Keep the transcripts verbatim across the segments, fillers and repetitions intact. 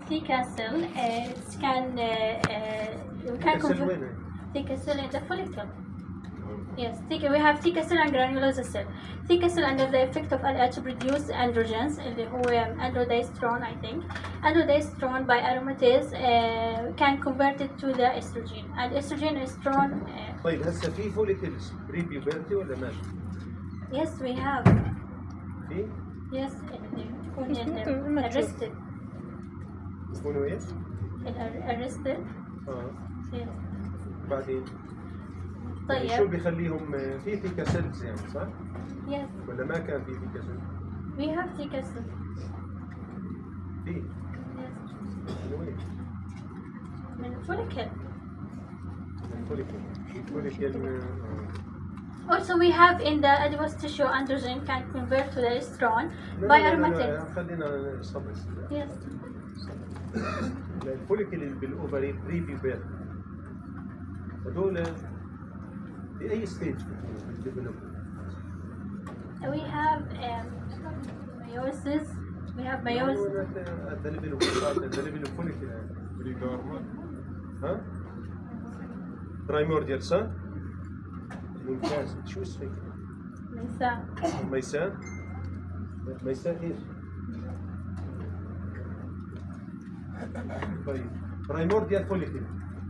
Theca cell uh, can uh, uh, can convert theca cell into follicle. Yes, theca, we have theca cell and granulosa cell. Theca cell under the effect of L H produce androgens اللي هو androgesterone I think. Androgesterone by aromatase uh, can convert it to the estrogen and estrogen estrone. Uh, طيب هسه في فوليكلز بري بيوبرتي ولا ما في؟ Yes we have. في؟ Yes تكون arrested. يكونوا ايش؟ arrested. اه Yes. بعدين طيب. يعني شو بيخليهم في ثيكا سيلز يعني صح؟ Yes. ولا ما كان في ثيكا سيلز؟ We have theca cell. في Yes. من وين؟ من follicle. من فوليكل فوليكل Also, we have in the adipose tissue androgen can convert to the estrone by aromatase. خلينا نصبر. Yes. الفوليكل اللي بالاوفري بري بيبرتي هذول في اي ستيج في الديفلوبمنت؟ We have um, meiosis. We have meiosis. at the level of at the level of follicle pre-dormant ها؟ primordial صح؟ ممتاز شو اسمك؟ ميساء. ميساء؟ ميساء ايش؟ طيب primordial follicle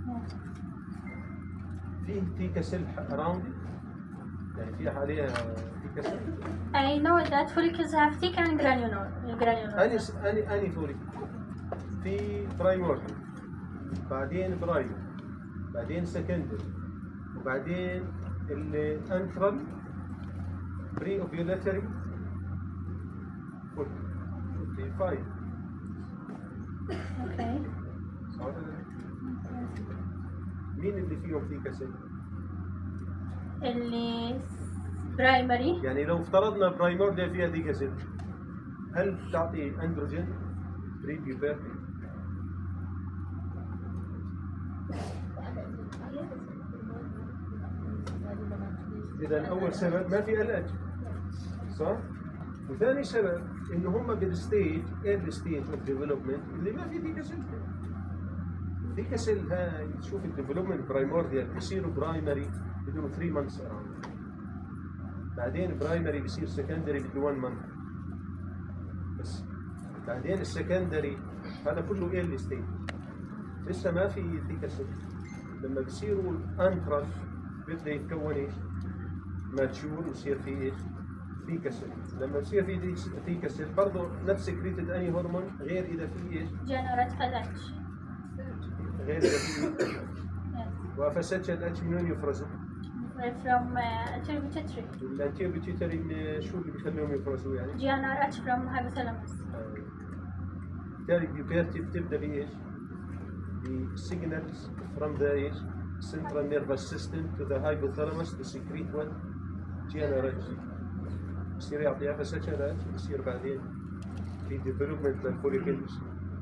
في ثيكا سيل اراوند يعني في عليها ثيكا سيل؟ I know that follicles have theca and granular. granular. اني اني اني فوليكل في برايمورديال بعدين برايمر بعدين سكندري وبعدين الانترال بري اوفيولاتري في فايف. Okay. صح ولا لا؟ مين اللي فيهم ثيكا سيل؟ اللي primary. يعني لو افترضنا برايمورديال فيها ثيكا سيل هل تعطي اندروجين بري بيوبرتي؟ إذا أول سبب ما في ال اتش صح؟ وثاني سبب إنه هم بالستيج ايرلي ستيج اوف ديفلوبمنت اللي ما في ثيكا سيل. ثيكا سيل هاي تشوف الديفلوبمنت برايمورديال بيصيروا برايمري بدون ثلاثة مانثس اراوند. بعدين برايمري بيصير سكندري بدون واحد مانث. بس بعدين السكندري هذا كله ايرلي ستيج. لسه ما في ثيكا سيل. لما بيصيروا انترال بيبدا يتكون ايش؟ ماتشور ويصير في ايش؟ ثيكا سيل. لما بصير في ثيكا سيل برضه نفس سكريتد اني هرمون غير اذا في ايش؟ generate ال اتش. غير اذا في وافستش ال اتش من وين يفرزوا؟ from uh, anterior pituitary. الانتيريور بيتيوتري شو اللي بيخليهم يفرزوا يعني؟ جي ان ار اتش from hypothalamus. بالتالي البيوبرتي بتبدا بايش؟ بسيجنالز from the ايش؟ central nervous system to the hypothalamus to secrete what? جي ان ار اتش. بصير يعطي افستش ال اتش بصير بعدين في ديفلوبمنت للفوليكلز.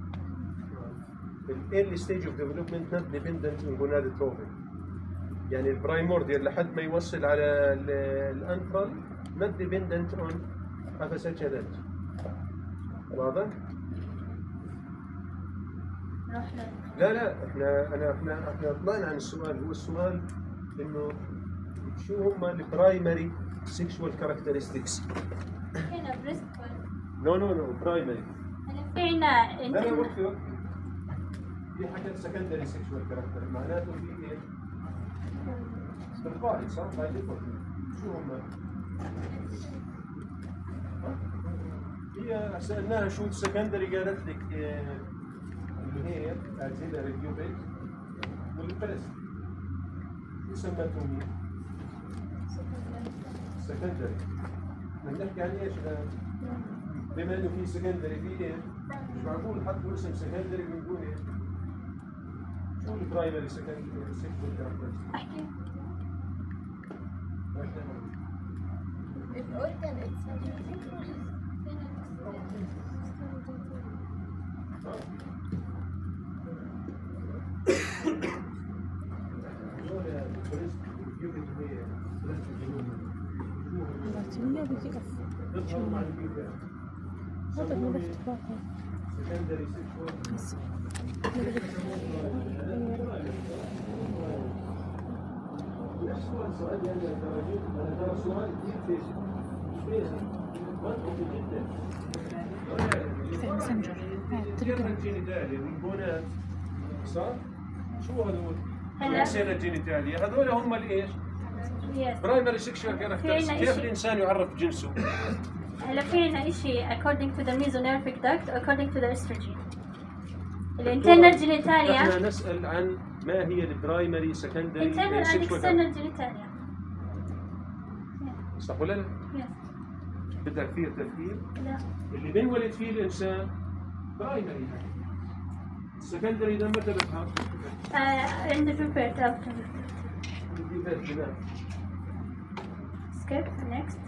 الايرلي ستيج اوف ديفلوبمنت نوت ديبندنت اون جونادوتروبين. يعني البرايمورديال لحد ما يوصل على الانترال not dependent on اف اس اتش ال اتش. واضح؟ لا لا احنا انا احنا احنا طلعنا عن السؤال. هو السؤال انه شو هم البرايمري سيكشوال كاركترستكس؟ هنا بريست. نو نو نو برايمري. فينا لا لا وقفي وقفي. في حاجات سكندري سيكشوال كاركتر معناته في ايش؟ بالقاعدة صح؟ باي ديفولت. شو هم؟ هي سألناها شو السكندري قالت لك اللي هي اكسيلري بيوبيك والبريست. شو سمتهم هي؟ سكندري. بنحكي عن ايش الان؟ بما انه في سكندري في ايش؟ مش معقول حطوا اسم سكندري بنقول ايش؟ شو البرايمري سكندري سيكشوال كاركتر؟ احكي. If organ itself. يسمونه secondary sexual. نفس السؤال يعني الدرجات أنا ترى سؤال كثير بيزك مش بيزك منطقي جدا. كيف الجينيتاليا والبونات صح؟ شو هذول؟ الأسئلة الجينيتاليا هذول هم الإيش؟ برايمري سكشوال كاركترز. كيف الإنسان يعرف جنسه؟ هلا في عندنا شيء according to the mesonervic duct according to the estrogen. الانترنال جينيتاليا احنا نسأل عن ما هي البرايمري سكندري internal and external genitalia. صح ولا لا؟ Yes. بدها كثير تفكير. لا. اللي بنولد فيه الانسان برايمري. السكندري ده متى بتحط؟ Uh, in the prepared after. Skip next.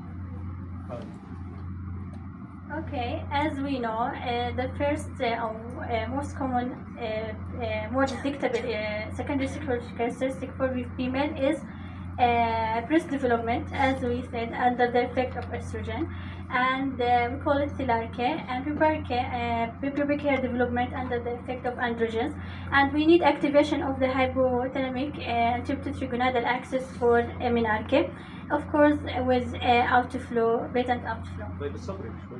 Okay, as we know, uh, the first uh, or uh, most common, uh, uh, more detectable uh, secondary sexual characteristic for the female is uh, breast development, as we said, under the effect of estrogen, and uh, we call it telarche, and pubic hair, uh, pubic hair development under the effect of androgens, and we need activation of the hypothalamic and pituitary gonadal axis for uh, menarche, of course, uh, with uh, outflow, patent outflow. طيب الصبر شوي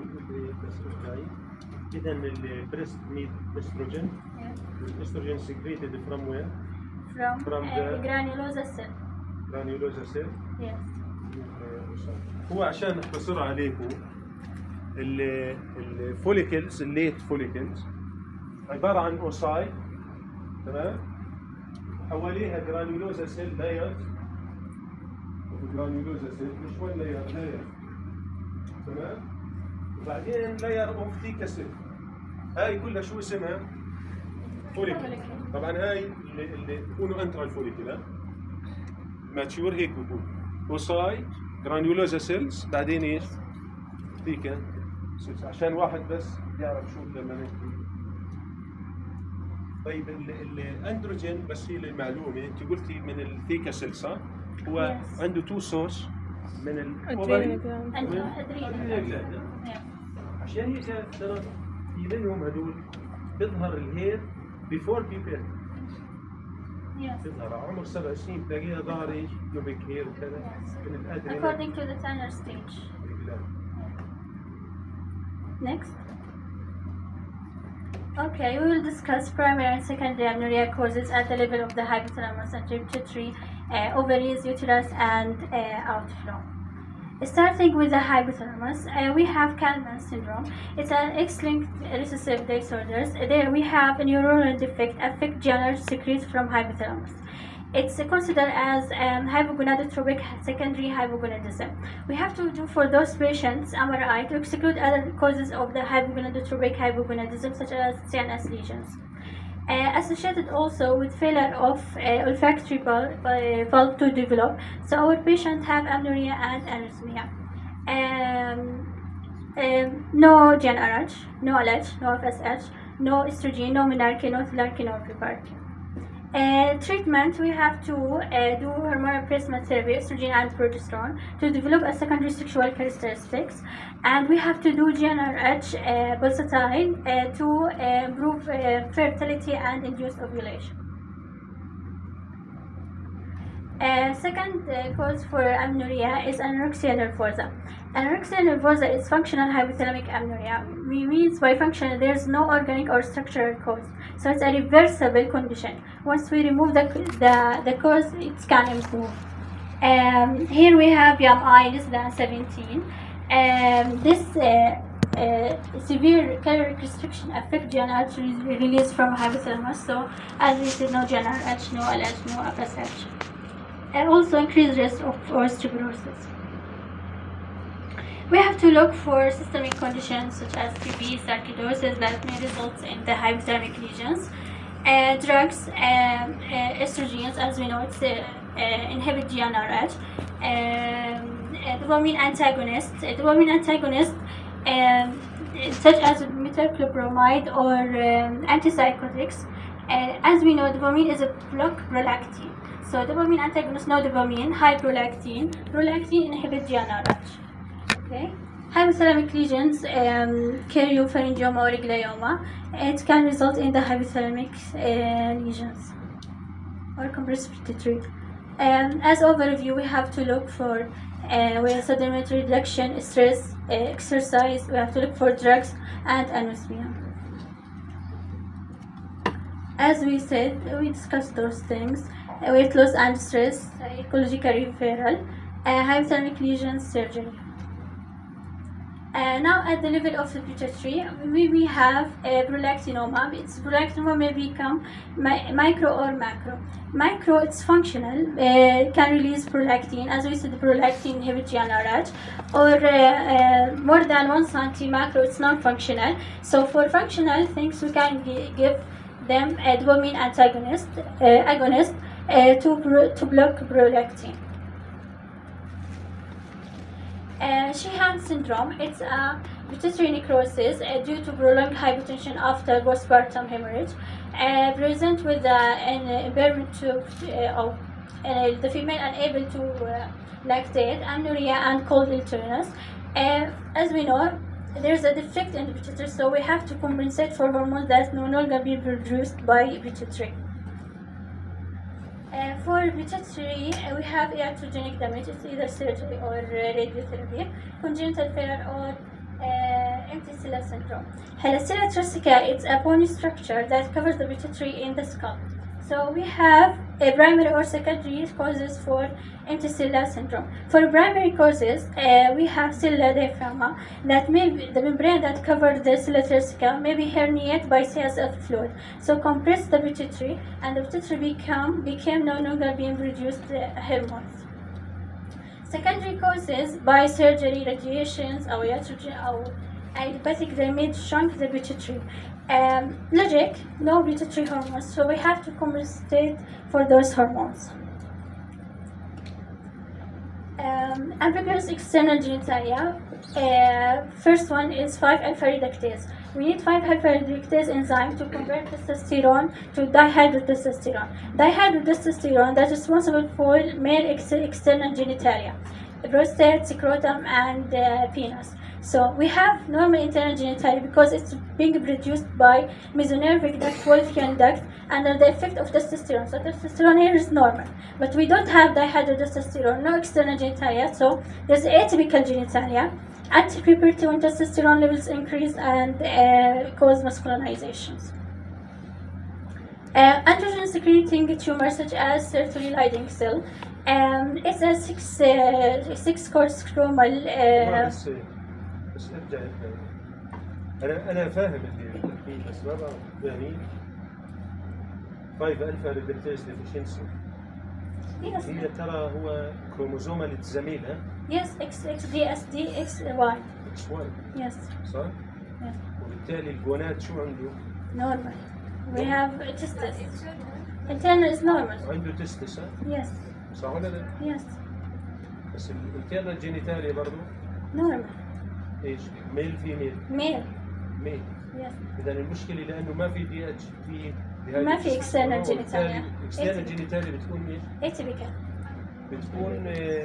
إذا البريست نيد استروجين. الاستروجين secreted from where? From, From uh, the- granulosa cell. granulosa cell. Yes. هو عشان اختصر عليكم الفوليكلز الليت فوليكلز عبارة عن اوسايت تمام حواليها جرانيولوزا سيل لايرز جرانيولوزا سيل مش وين لاير لاير تمام وبعدين لاير اوف تيكا سيل هاي كلها شو اسمها؟ فوليكل. طبعا هاي اللي اللي بيكونوا انترا الفوليكل ماتشور هيك بكون اوسايت جرانيولوزا سيلز بعدين ايش؟ تيكا سيلز عشان واحد بس يعرف شو لما نحكي. طيب الاندروجين بس هي للمعلومه انت قلتي من الثيكا سيلز صح؟ هو Yes. عنده تو سورس من أدرينال الاوفري جلاند. أدرينال. عشان هيك ترى في منهم هدول بيظهر الهير بيفور بيبير Yes. تظهر على عمر سبع سنين تلاقيها ظهر ايش؟ بيوبيك هير وكذا Yes. من الادرينال. According to the Tanner stage. Next. Okay, we will discuss primary and secondary amenorrhea causes at the level of the hypothalamus and pituitary, uh, ovaries, uterus, and uh, outflow. Starting with the hypothalamus, uh, we have Kalman syndrome. It's an X-linked recessive disorders. There we have a neuronal defect affect general secrete from hypothalamus. It's considered as um, hypogonadotropic secondary hypogonadism. We have to do for those patients M R I to exclude other causes of the hypogonadotropic hypogonadism such as C N S lesions. Uh, associated also with failure of uh, olfactory bulb, uh, bulb to develop, so our patient have amenorrhea and anosmia. Um, um, no G n R H, no L H, no F S H, no estrogen, no menarche, no telarche, no pubarche. Uh, treatment, we have to uh, do hormonal replacement therapy, estrogen and progesterone, to develop a secondary sexual characteristics, and we have to do G n R H uh, pulsatile uh, to uh, improve uh, fertility and induce ovulation. Uh, second uh, cause for amenorrhea is anorexia nervosa. Anorexia nervosa is functional hypothalamic amenorrhea. We means by functional there is no organic or structural cause, so it's a reversible condition. Once we remove the the, the cause, it can improve. Um, here we have B M I less than seventeen. Um, this uh, uh, severe caloric restriction affect G n R H re- release from hypothalamus. So as we said, no G n R H, no L H, no F S H. And also increased risk of osteoporosis. We have to look for systemic conditions such as T B, sarcoidosis that may result in the hypothalamic lesions. Uh, drugs, um, uh, estrogens, as we know, it's uh, uh, inhibit G n R H. Um, uh, dopamine antagonist, uh, dopamine antagonist, um, such as metoclopramide or um, antipsychotics. Uh, as we know, dopamine is a block prolactin. So dopamine antagonist, no dopamine, high prolactin. Prolactin inhibits G n R H. Okay. Hypothalamic lesions, um, karyopharyngioma or glioma, it can result in the hypothalamic uh, lesions or compressed pituitary. Um, as overview, we have to look for uh, we have sedimentary reduction, stress, uh, exercise. We have to look for drugs and anosmia. As we said, we discussed those things: uh, weight loss and stress, uh, ecological referral, uh, hypothalamic lesions, surgery. Uh, now at the level of the pituitary, we, we have a prolactinoma. Its prolactinoma may become mi micro or macro. Micro, it's functional, uh, can release prolactin, as we said, prolactin inhibit G n R H, or uh, uh, more than one centi. Macro, it's non-functional. So for functional things, we can give them a dopamine antagonist, uh, agonist, uh, to, pro to block prolactin. Uh, Sheehan syndrome, it's a pituitary necrosis uh, due to prolonged hypotension after postpartum hemorrhage, uh, present with uh, an impairment to uh, of uh, the female unable to uh, lactate, anuria, and cold illness. Uh, as we know, there's a defect in the pituitary, so we have to compensate for hormones that no longer be produced by pituitary. Uh, for pituitary, uh, we have iatrogenic damage. It's either surgery or uh, radiotherapy, congenital failure, or uh, empty cell syndrome. Helacilla thracica, it's a bony structure that covers the pituitary in the skull. So we have a primary or secondary causes for empty cell syndrome. For primary causes, uh, we have cellular diaphragma, that may be the membrane that covers the cellular thracica may be herniated by C S F fluid. So compress the pituitary, and the pituitary become became no longer being produced uh, hormones. Secondary causes by surgery, radiations, or iatrogen, or idiopathic damage shrunk the pituitary. Um, logic, no pituitary hormones, so we have to compensate for those hormones. Um, ambiguous external genitalia. Uh, first one is five alpha reductase. We need five alpha reductase enzyme to convert testosterone to dihydrotestosterone. Dihydrotestosterone that is responsible for male ex external genitalia, prostate, scrotum, and uh, penis. So we have normal internal genitalia because it's being produced by mesonervic duct, Wolffian duct, under the effect of testosterone. So testosterone here is normal, but we don't have dihydrotestosterone, no external genitalia, so there's atypical genitalia. At puberty, when testosterone levels increase and uh, cause masculinizations. Uh, androgen secreting tumor such as sertoli Leydig cell. Um, it's a six uh, six course stromal. Uh, بس بس ارجع انا انا فاهم اللي بتحكيه بس ما بعرف يعني خمسة ألفا ريدكتيز ديفيشنسي yes. هي ترى هو كروموزومال زميل ها؟ Yes, X X D S D X Y. اكس واي Yes. صح؟ Yes. وبالتالي الجونات شو عنده؟ Normal. We have testis. Internal is normal. عنده تستس ها؟ Yes. صح ولا لا؟ Yes. بس الانترنال جينيتاليا برضه Normal. ايش؟ ميل فيميل Male. ميل Yes. اذا المشكله لانه ما في دي اتش في ما في external genitalia. اكسترنال جينيتاليا بتكون ايش؟ Atypical. بتكون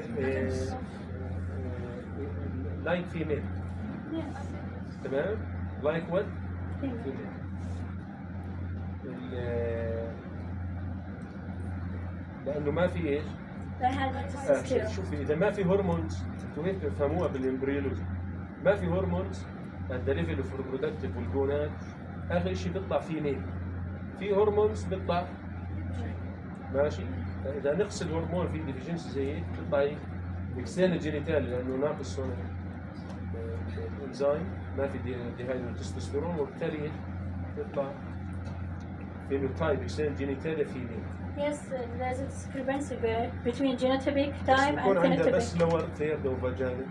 لايك فيميل Yes. تمام؟ لايك وات؟ Female. لانه ما في ايش؟ They have آه testosterone. شوفي اذا ما في هرمونز انتوا هيك تفهموها بالامبريولوجي ما في هرمونز at the level of reproductive والجونات اخر شيء بيطلع فيميل في هرمونز بيطلع ماشي اذا نقص الهرمون في ديفيشنسي زي هيك بتطلع ايه؟ اكسترنال جينيتال لانه ناقص هون الانزيم ما في ديهايدروتستوستيرون وبالتالي بيطلع phenotype external genitalia female. Yes, uh, there's a discrepancy be- between genotypic type and بيكون عندها بس phenotypic. lower third of vagina.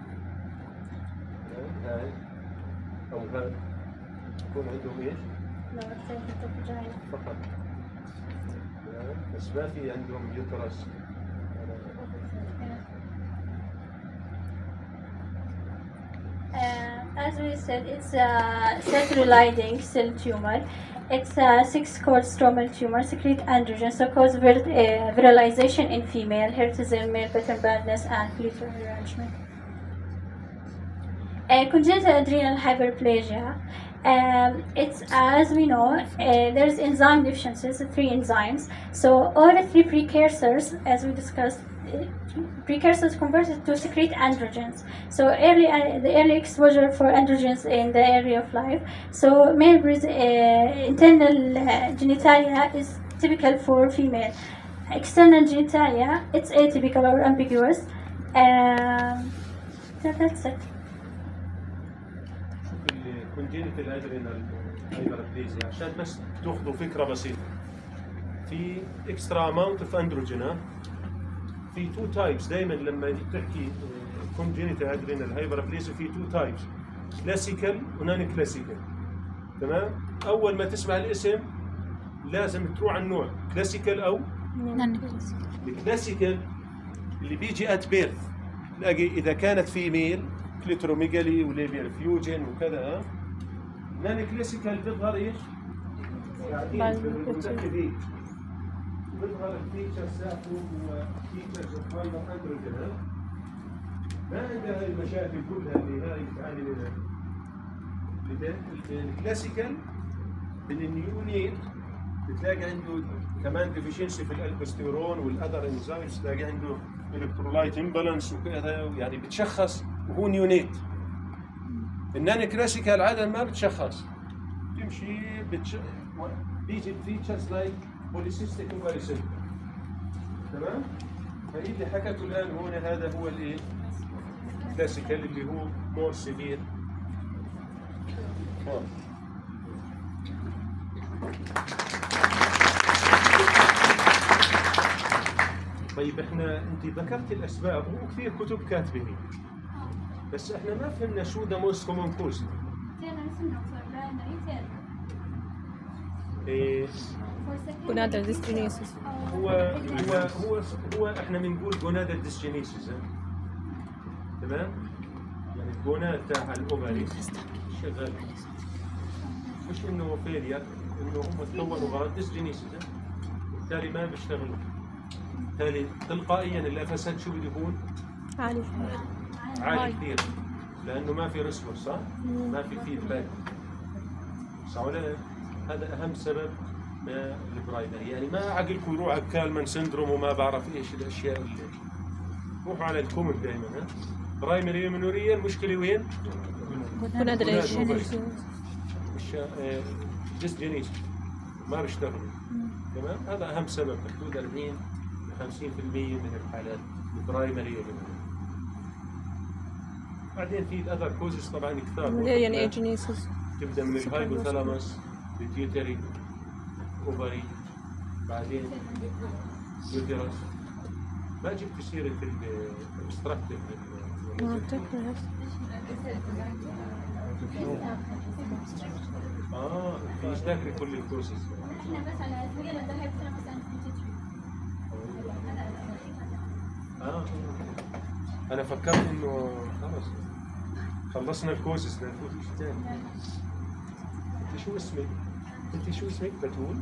هاي أو هاي يكون عندهم إيش؟ No, phenotypic vagina. فقط. هاي. بس ما في عندهم يوترس. Uh, as we said, it's a sertoli Leydig cell tumor. It's a six-core stromal tumor, secrete androgen, so cause vir- uh, virilization in female, hirsutism, male pattern baldness, and follicular enlargement. Uh, congenital adrenal hyperplasia. Um, it's as we know, uh, there's enzyme deficiencies, three enzymes. So all the three precursors, as we discussed, uh, precursors converted to secrete androgens. So early, uh, the early exposure for androgens in the area of life. So male uh, internal uh, genitalia is typical for female. External genitalia, it's atypical or ambiguous. Um, so that's it. الكونجينيتال ادرينال هايبربليزيا عشان بس تاخذوا فكره بسيطه. في اكسترا اماونت اوف اندروجين، في تو تايبس. دائما لما تحكي كونجينيتال ادرينال هايبربليزيا في تو تايبس، كلاسيكال ونان كلاسيكال. تمام؟ اول ما تسمع الاسم لازم تروح على النوع كلاسيكال او نان كلاسيكال. الكلاسيكال اللي بيجي ات بيرث، تلاقي اذا كانت فيميل كليتروميجالي وليبيال فيوجن وكذا. نان كلاسيكال بيظهر ايش؟ قاعدين بالمتكفين بيظهر الفيتشر ساكو وفيتشر سبحانه اندروجين، ما عندها هاي المشاكل كلها اللي هاي بتعاني منها. الكلاسيكال بالنيونيت بتلاقي عنده كمان ديفيشنسي في الالبستيرون والاذر انزيمز، تلاقي عنده الكترولايت امبالانس وكذا، يعني بتشخص وهو نيونيت. النان كلاسيكال عاده ما بتشخص، تمشي بتش... بيجي فيتشرز لايك بوليسيستيك اوفاري سيندروم. تمام؟ فهي اللي حكته الان هون هذا هو الايه؟ كلاسيكال اللي هو مور سيفير. طيب احنا انت ذكرت الاسباب وكثير كتب كاتبه، بس احنا ما فهمنا شو ذا موست كومون كوز. ايه جونادال ديسجينيسيس. هو هو هو هو احنا بنقول جونادال ديسجينيسيس. تمام؟ يعني الجوناد تاع الاوفري شغال، مش انه فيلير، انه هم تكونوا غلط ديسجينيسيس، بالتالي ما بيشتغلوا. بالتالي تلقائيا الافساد شو بده يكون؟ عالي عالي كثير، لانه ما في ريسبونس، صح؟ ما في فيدباك، صح ولا لا؟ هذا اهم سبب بالبرايمري. يعني ما عقلكم يروح على كالمان سندروم وما بعرف ايش الاشياء اللي روحوا على الكومن دائما. ها برايمري منوريه المشكله وين؟ جونادال مش ديسجينيسيس ما بيشتغلوا. تمام؟ هذا اهم سبب، بحدود أربعين ل خمسين بالمئة من الحالات البرايمري. بعدين في الاذر كوزز طبعا كثار، يعني ايجينيسيس تبدا من الهايبوثالاموس، بيتيوتري، اوفري، بعدين يوتيرس. ما جبت سيره الاوبستراكتيف اه في ذاكري كل الكورسز. احنا بس على سبيل المثال مثلا اه انا فكرت انه خلص خلصنا الكورسز نفوت شيء ثاني. انت شو اسمك؟ انت شو اسمك؟ بتول؟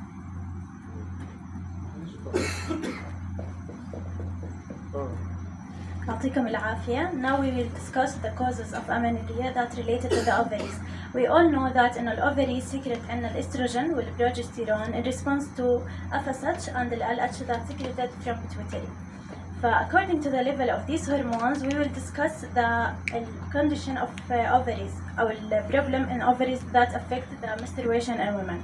اه يعطيكم العافية. Now we will discuss the causes of amenorrhea that related to the ovaries. We all know that in the ovaries secret عندنا الاستروجين والبروجستيرون in response to F S H and the L H that secreted from pituitary. According to the level of these hormones, we will discuss the condition of uh, ovaries or the problem in ovaries that affect the menstruation in women.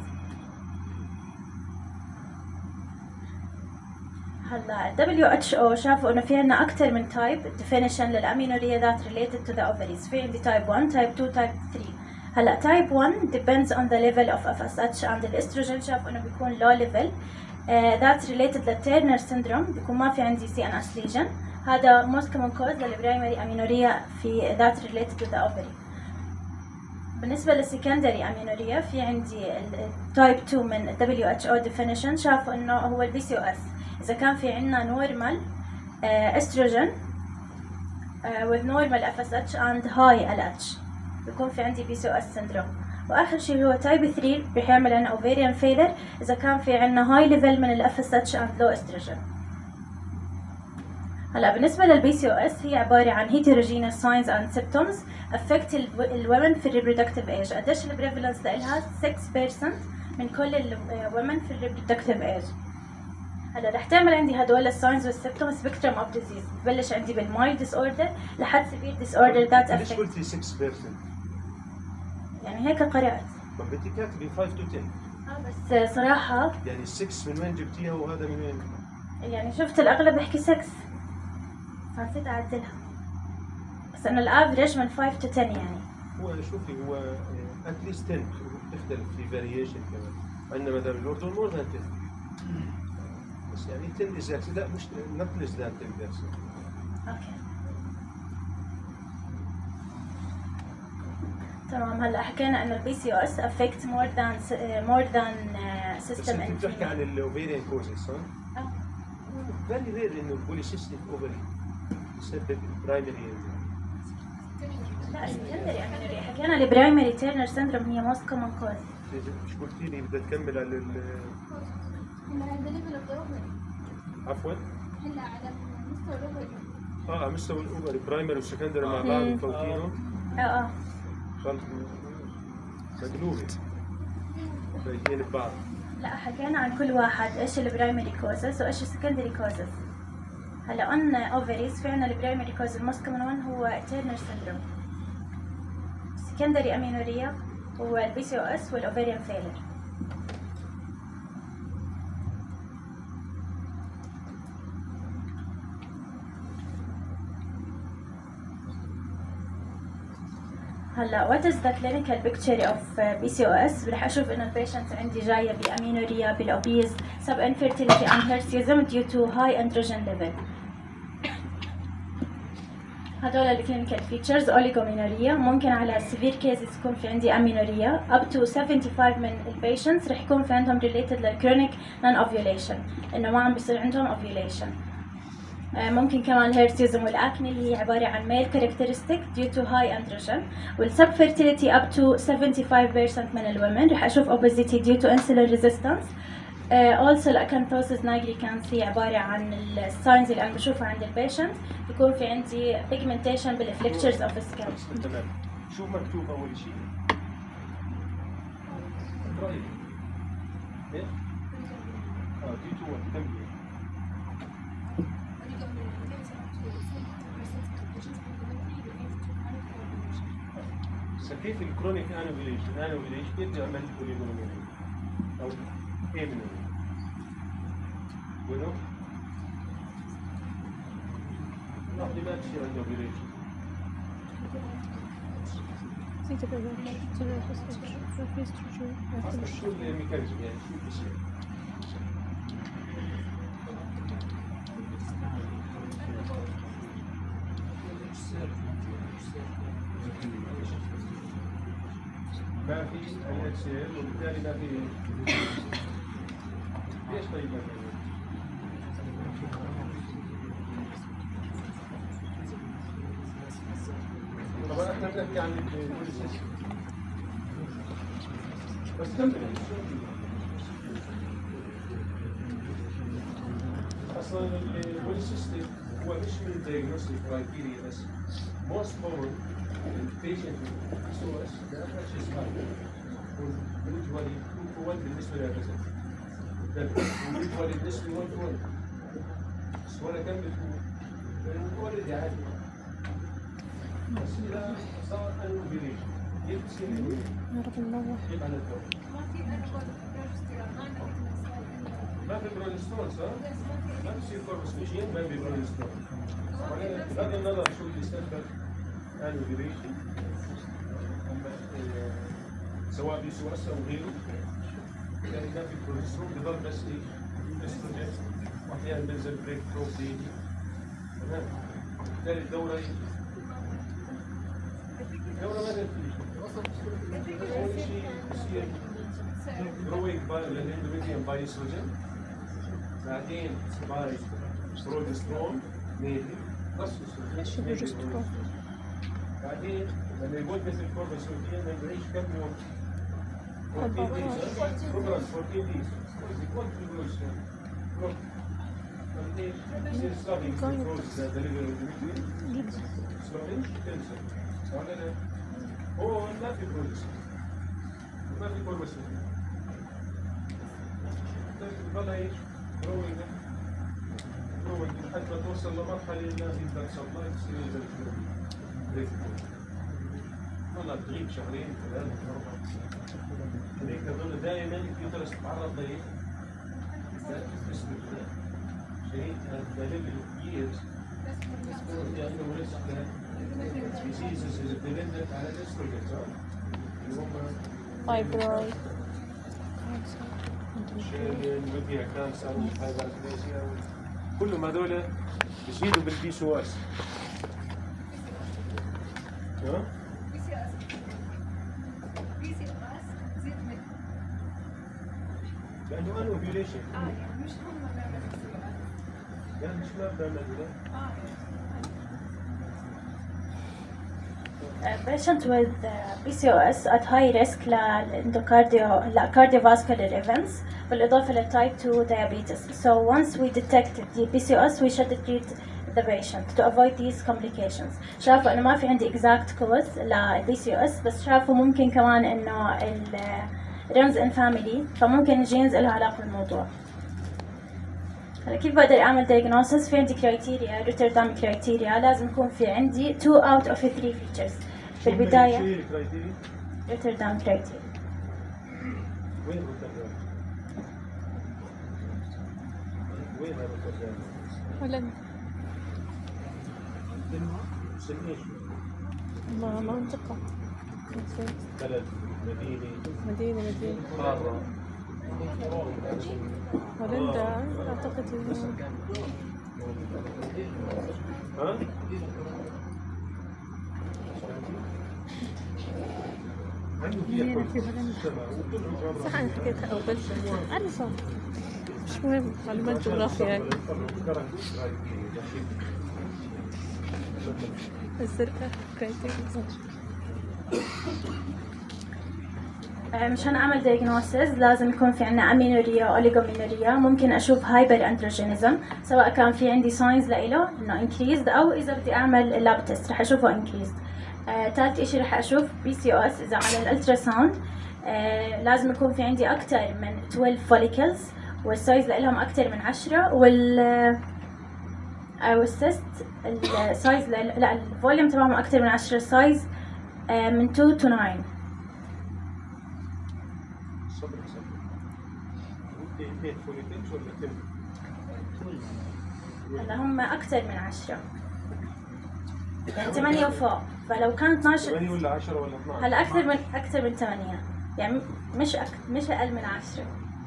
هلا W H O شافوا انه في عنا اكثر من type definition للامينوريا that related to the ovaries. في عندي type one, type two, type three. هلا type one depends on the level of F S H and الاستروجين شافوا انه بيكون low level. uh, that's related للتيرنر syndrome، بيكون ما في عندي سي ان اس lesion. هذا most common cause للبرايمري امينوريا في that related to the ovary. بالنسبة للسكندري امينوريا في عندي type two من W H O definition شافوا انه هو البي سي او اس. إذا كان في عنا نورمال استروجين with normal F S H and high L H بيكون في عندي بي سي او اس syndrome. وآخر شيء هو type three بيعمل عنا ovarian failure إذا كان في عنا high level من ال F S H and low estrogen. هلا بالنسبة للبي سي او اس هي عبارة عن heterogeneous signs and symptoms affect الwomen في الريبرودكتيف ايج. قديش البريفالنس لها؟ ستة بالمية من كل الwomen في الريبرودكتيف ايج. هلا رح تعمل عندي هدول الساينز والسيمبتومز سبيكترم اوف ديزيز، ببلش عندي بالمايلد ديس اوردر لحد سيفير ديس اوردر ذات ليش افكت. قلتي ستة بالمية؟ يعني هيك قرأت. طب بدي كاتبي خمسة to عشرة. اه بس صراحة يعني ستة من وين جبتيها وهذا من وين؟ يعني شفت الأغلب بحكي ستة فنسيت أعدلها، بس إنه الأفريج من خمسة to عشرة يعني. هو شوفي هو اتليست عشرة بتختلف في فاريشن كمان. عندنا مثلا الأردن مور ذان عشرة. بس يعني عشرة is actually لا مش not less than عشرة بالمية. اوكي تمام. هلا حكينا انه البي سي او اس افكت مور ذان مور ذان بس سيستم انت بتحكي عن الاوفيريان كوزز صح؟ اه فيري رير انه البوليسيستيك اوفري يسبب برايمري. لا السكندري امينوريا حكينا البرايمري تيرنر سندروم هي موست كومن كوز. مش قلتي لي بدها تكمل على ال هلا عند ليفل اوف اوفر. عفوا؟ هلا على مستوى الاوفر. اه على مستوى الاوفري برايمري وسكندري مع بعض مفوتينهم. اه اه خلط مقلوبة بايتين ببعض. لا حكينا عن كل واحد ايش البرايمري كوزز وايش السكندري كوزز. هلا قلنا اوفريز في عنا البرايمري كوز الموست كومن وان هو تيرنر سندروم. سكندري امينوريا هو البي سي او اس والاوفريان فيلر. هلا وات از ذا كلينيكال بيكتشر اوف بي سي او اس؟ رح اشوف انه البيشنت عندي جايه بامينوريا بالاوبيز سب انفيرتيليتي اند هيرسيزم ديو تو هاي اندروجين ليفل. هدول الكلينيكال فيتشرز اوليغومينوريا، ممكن على سيفير كيسز يكون في عندي امينوريا اب تو خمسة وسبعين من البيشنتس رح يكون في عندهم ريليتد للكرونيك نون اوفيوليشن، انه ما عم بيصير عندهم اوفيوليشن. ممكن كمان الهيرسيزم والاكني اللي هي عباره عن ميل كاركترستيك ديو تو هاي اندروجين، والسب فيرتيليتي اب تو خمسة وسبعين بالمية من الومن رح اشوف اوبيزيتي ديو تو انسولين ريزيستنس. اولسو الاكانثوسيس نايجريكانس هي عباره عن الساينز اللي انا بشوفها عند البيشنت، بيكون في عندي بيجمنتيشن بالفليكتشرز اوف السكالب. تمام. شو مكتوب اول شيء؟ طيب. ايه؟ اه دي تو كمل. كيف الكرونيك انوفيليشن انوفيليشن كيف يعمل اوليغومينوريا او ايمينوريا؟ ولو واحدة ما بصير عنده اوفيليشن. اصلا شو الميكانيزم يعني شو بصير؟ ما في الاكسيل وبالتالي ما في ليش طيب ما في؟ طبعا احنا بنحكي عن البوليسيستيك بس كمل. اصلا البوليسيستيك هو مش من الدايجنوستيك كرايتيريا بس most common البيشنت سو اس ده اخر شيء اسمه والفيجوالي تو واحد بالنسبه للريزلت ده والفيجوالي بالنسبه لواحد واحد بس ولا كان بتقول اوريدي عادي بس اذا صار انوفيليشن يبصير يبقى على الدور ما في برونستون صح؟ ما بصير كوربسكوشين ما في برونستون بغض النظر شو اللي يستخدم انوفيليشن سواء بي سي اس او غيره يعني ما في برونستون بضل بس ايه استروجين واحيانا بنزل بريك بروتين تمام. بالتالي الدوره الدوره ما تنتهي اول شيء بصير growing by الاندوميتريوم باي استروجين بعدين باي بروجسترون ميلي بس استروجين بعدين لما يقول مثل كورباسولتين لما يعيش كم يوم؟ أربعة عشر بروجرام أربعة عشر ديز يكون في الجلوس يصير سلوبينج بروسس دليفري سلوبينج كنسل صح ولا لا؟ هو ما في بروسس ما في بروسس تظل ايش؟ جروينج جروينج لحد ما توصل لمرحله لازم تحصل لك تصير زي الجروينج والله تغيب شهرين ثلاثه اربعه هذيك تظل دائما اليوترس تتعرض لايه؟ شيء دليل years لأنه risk diseases is dependent على الاستروجين صح؟ اللي هم فايبرويد شيرين وديا كانسر هايبربليزيا كلهم هذول بيزيدوا بالبي سي او اس ها؟ لأنه أنا اوفيوليشن اه يعني مش هم بيعملوا يعني مش ما بتعمل كده Patient with uh, P C O S at high risk للإندوكارديو لا cardiovascular events بالإضافة للtype two diabetes. So once we detect the P C O S we should treat the patient to avoid these complications. شافوا إنه ما في عندي exact cause ل P C O S بس شافوا ممكن كمان إنه ال runs in family فممكن genes لها علاقة بالموضوع. هلا كيف بقدر اعمل diagnosis؟ في عندي كرايتيريا روتردام كرايتيريا لازم يكون في عندي two out of three features. في البداية روتردام كرايتيريا. وين روتردام؟ وين روتردام؟ هولندا. اسم ايش؟ ما منطقة. بلد مدينة مدينة مدينة. قارة هولندا أعتقد إنه ها؟ هنا في هولندا. صح أنا حكيتها أول. عارفة. مش مهم معلومات جغرافيا يعني. الزرقاء كرايتيريا. مشان اعمل diagnosis لازم يكون في عنا امينوريا اوليغومينوريا ممكن اشوف هايبر اندروجينيزم سواء كان في عندي ساينز لإله انه increased او اذا بدي اعمل لاب تيست رح اشوفه increased. ثالث اشي رح اشوف بي سي او اس اذا على الالترا ساوند آه لازم يكون في عندي اكثر من اثناشر follicles والسايز لهم اكثر من عشرة وال والسيست السايز لا الفوليوم تبعهم اكثر من عشرة سايز آه من two to nine. صبر صبر اثنين فوليكلز ولا كم؟ هلا هم أكثر من عشرة يعني ثمانية وفوق فلو كان اثناشر ثمانية ولا عشرة ولا اثناشر؟ هلا أكثر من أكثر من ثمانية يعني مش أك... مش أقل من عشرة.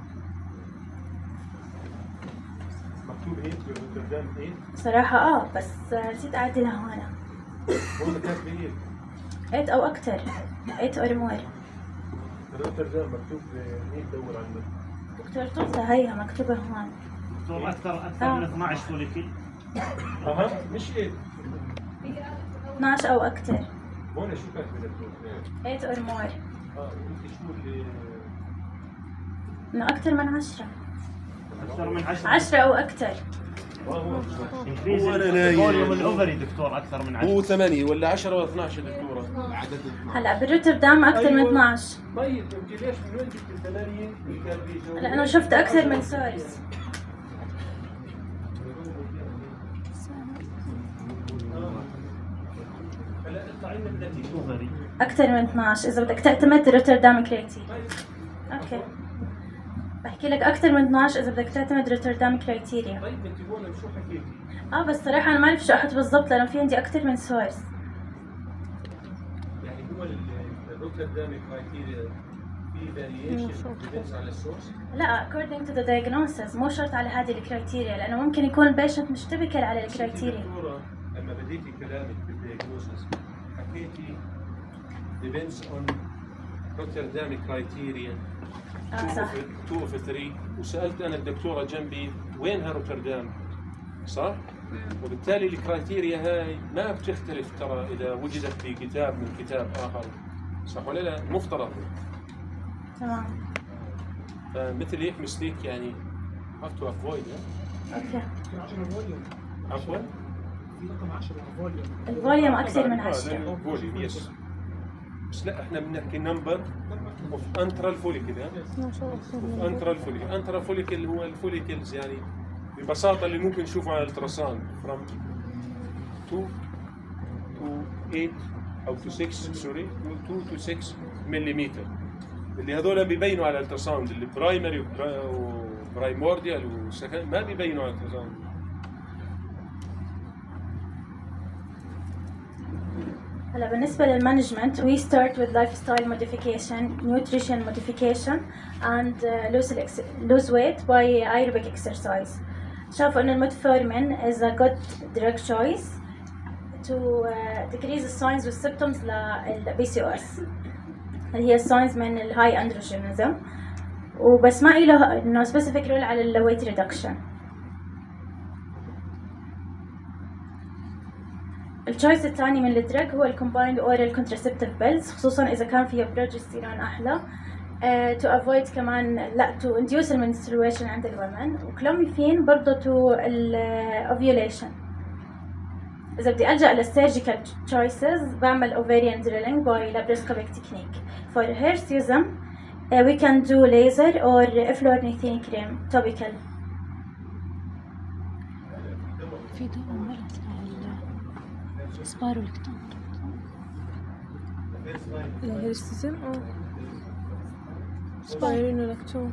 مكتوب ايه بروتردام ايه؟ صراحة اه بس نسيت أعدلها هنا. هون كاتب ايه؟ eight أو أكثر eight or more. روتردام مكتوب ايه دور عنه؟ دكتور طلتها هيها مكتوبة هون. دكتور اكثر اكثر آه. من اثناشر فوليكل. اها مش ايه؟ اثناشر أو أكثر هون شو كاتب دكتور؟ eight or more اه انت شو اللي إنه أكثر من عشرة اكثر من عشرة. عشرة أو أكثر. اه هو انكريز هو أنا نايم. الفوليوم الاوفري دكتور اكثر من هو عشرة. ثمانية ولا عشرة ولا اثناشر دكتورة؟ عدد هلا بالروتردام أكثر من أيوة. اثناشر طيب انت ليش من وين جبت الثمانية؟ بالكاربيجو؟ لأنه شفت أكثر من سايز. هلا اطلعي لنا النتيجة. اوفري. أكثر من اثناشر إذا بدك تعتمد روتردام كرايتيريا. اوكي بحكي لك اكثر من اثناشر اذا بدك تعتمد روتردام كرايتيريا. طيب انت هون شو حكيتي؟ اه بس صراحه انا ما بعرف شو احط بالضبط لانه في عندي اكثر من سورس. يعني هو الروتردام كرايتيريا في فاريشن ديبيندز على السورس؟ لا according to the diagnosis مو شرط على هذه الكرايتيريا لانه ممكن يكون البيشنت مش تبكل على الكرايتيريا. دكتورة لما بديتي كلامك بالدياجنوستس حكيتي depends on روتردام كرايتيريا اه صح two of three وسألت أنا الدكتورة جنبي وينها روتردام صح؟ وبالتالي الكرايتيريا هاي ما بتختلف ترى إذا وجدت في كتاب من كتاب آخر صح ولا لا؟ مفترض تمام. فمثل هيك مستيك يعني have to avoid اوكي. عفوا في رقم عشرة فوليوم. الفوليوم اكثر من آه، عشرة. لأنه فوليوم يس. بس لا احنا بنحكي نمبر اوف انترال فوليكل. ما شاء الله. انترال فوليكل، انترال فوليكل هو الفوليكلز يعني ببساطه اللي ممكن نشوفه على الالتراساوند from two to eight او to six سوري two to six مليمتر، اللي هذول بيبينوا على الالتراساوند، اللي برايمري وبرايمورديال وسكند ما بيبينوا على الالتراساوند. هلا بالنسبة للمانجمنت we start with lifestyle modification, nutrition modification and uh, lose, lose weight by aerobic exercise. شافوا إن الميتفورمين is a good drug choice to uh, decrease the signs والsymptoms لل بي سي او اس اللي هي signs من ال high androgenism، وبس ما إله إنه specific role على ال weight reduction. التشويس الثاني من الدرج هو الكومبايند اورال كونتراسبتيف بيلز، خصوصا اذا كان فيها بروجستيرون احلى تو افويد كمان لا تو انديوس المنسترويشن عند الومن، وكلوميفين برضه تو الاوفيوليشن. اذا بدي الجا للسيرجيكال تشويسز بعمل اوفيريان دريلينج باي لابروسكوبيك تكنيك. فور هيرسيزم we can do laser or fluornithine cream topical. في دواء مرض سبايرولكتون الهيرستيزم اه سبايرولكتون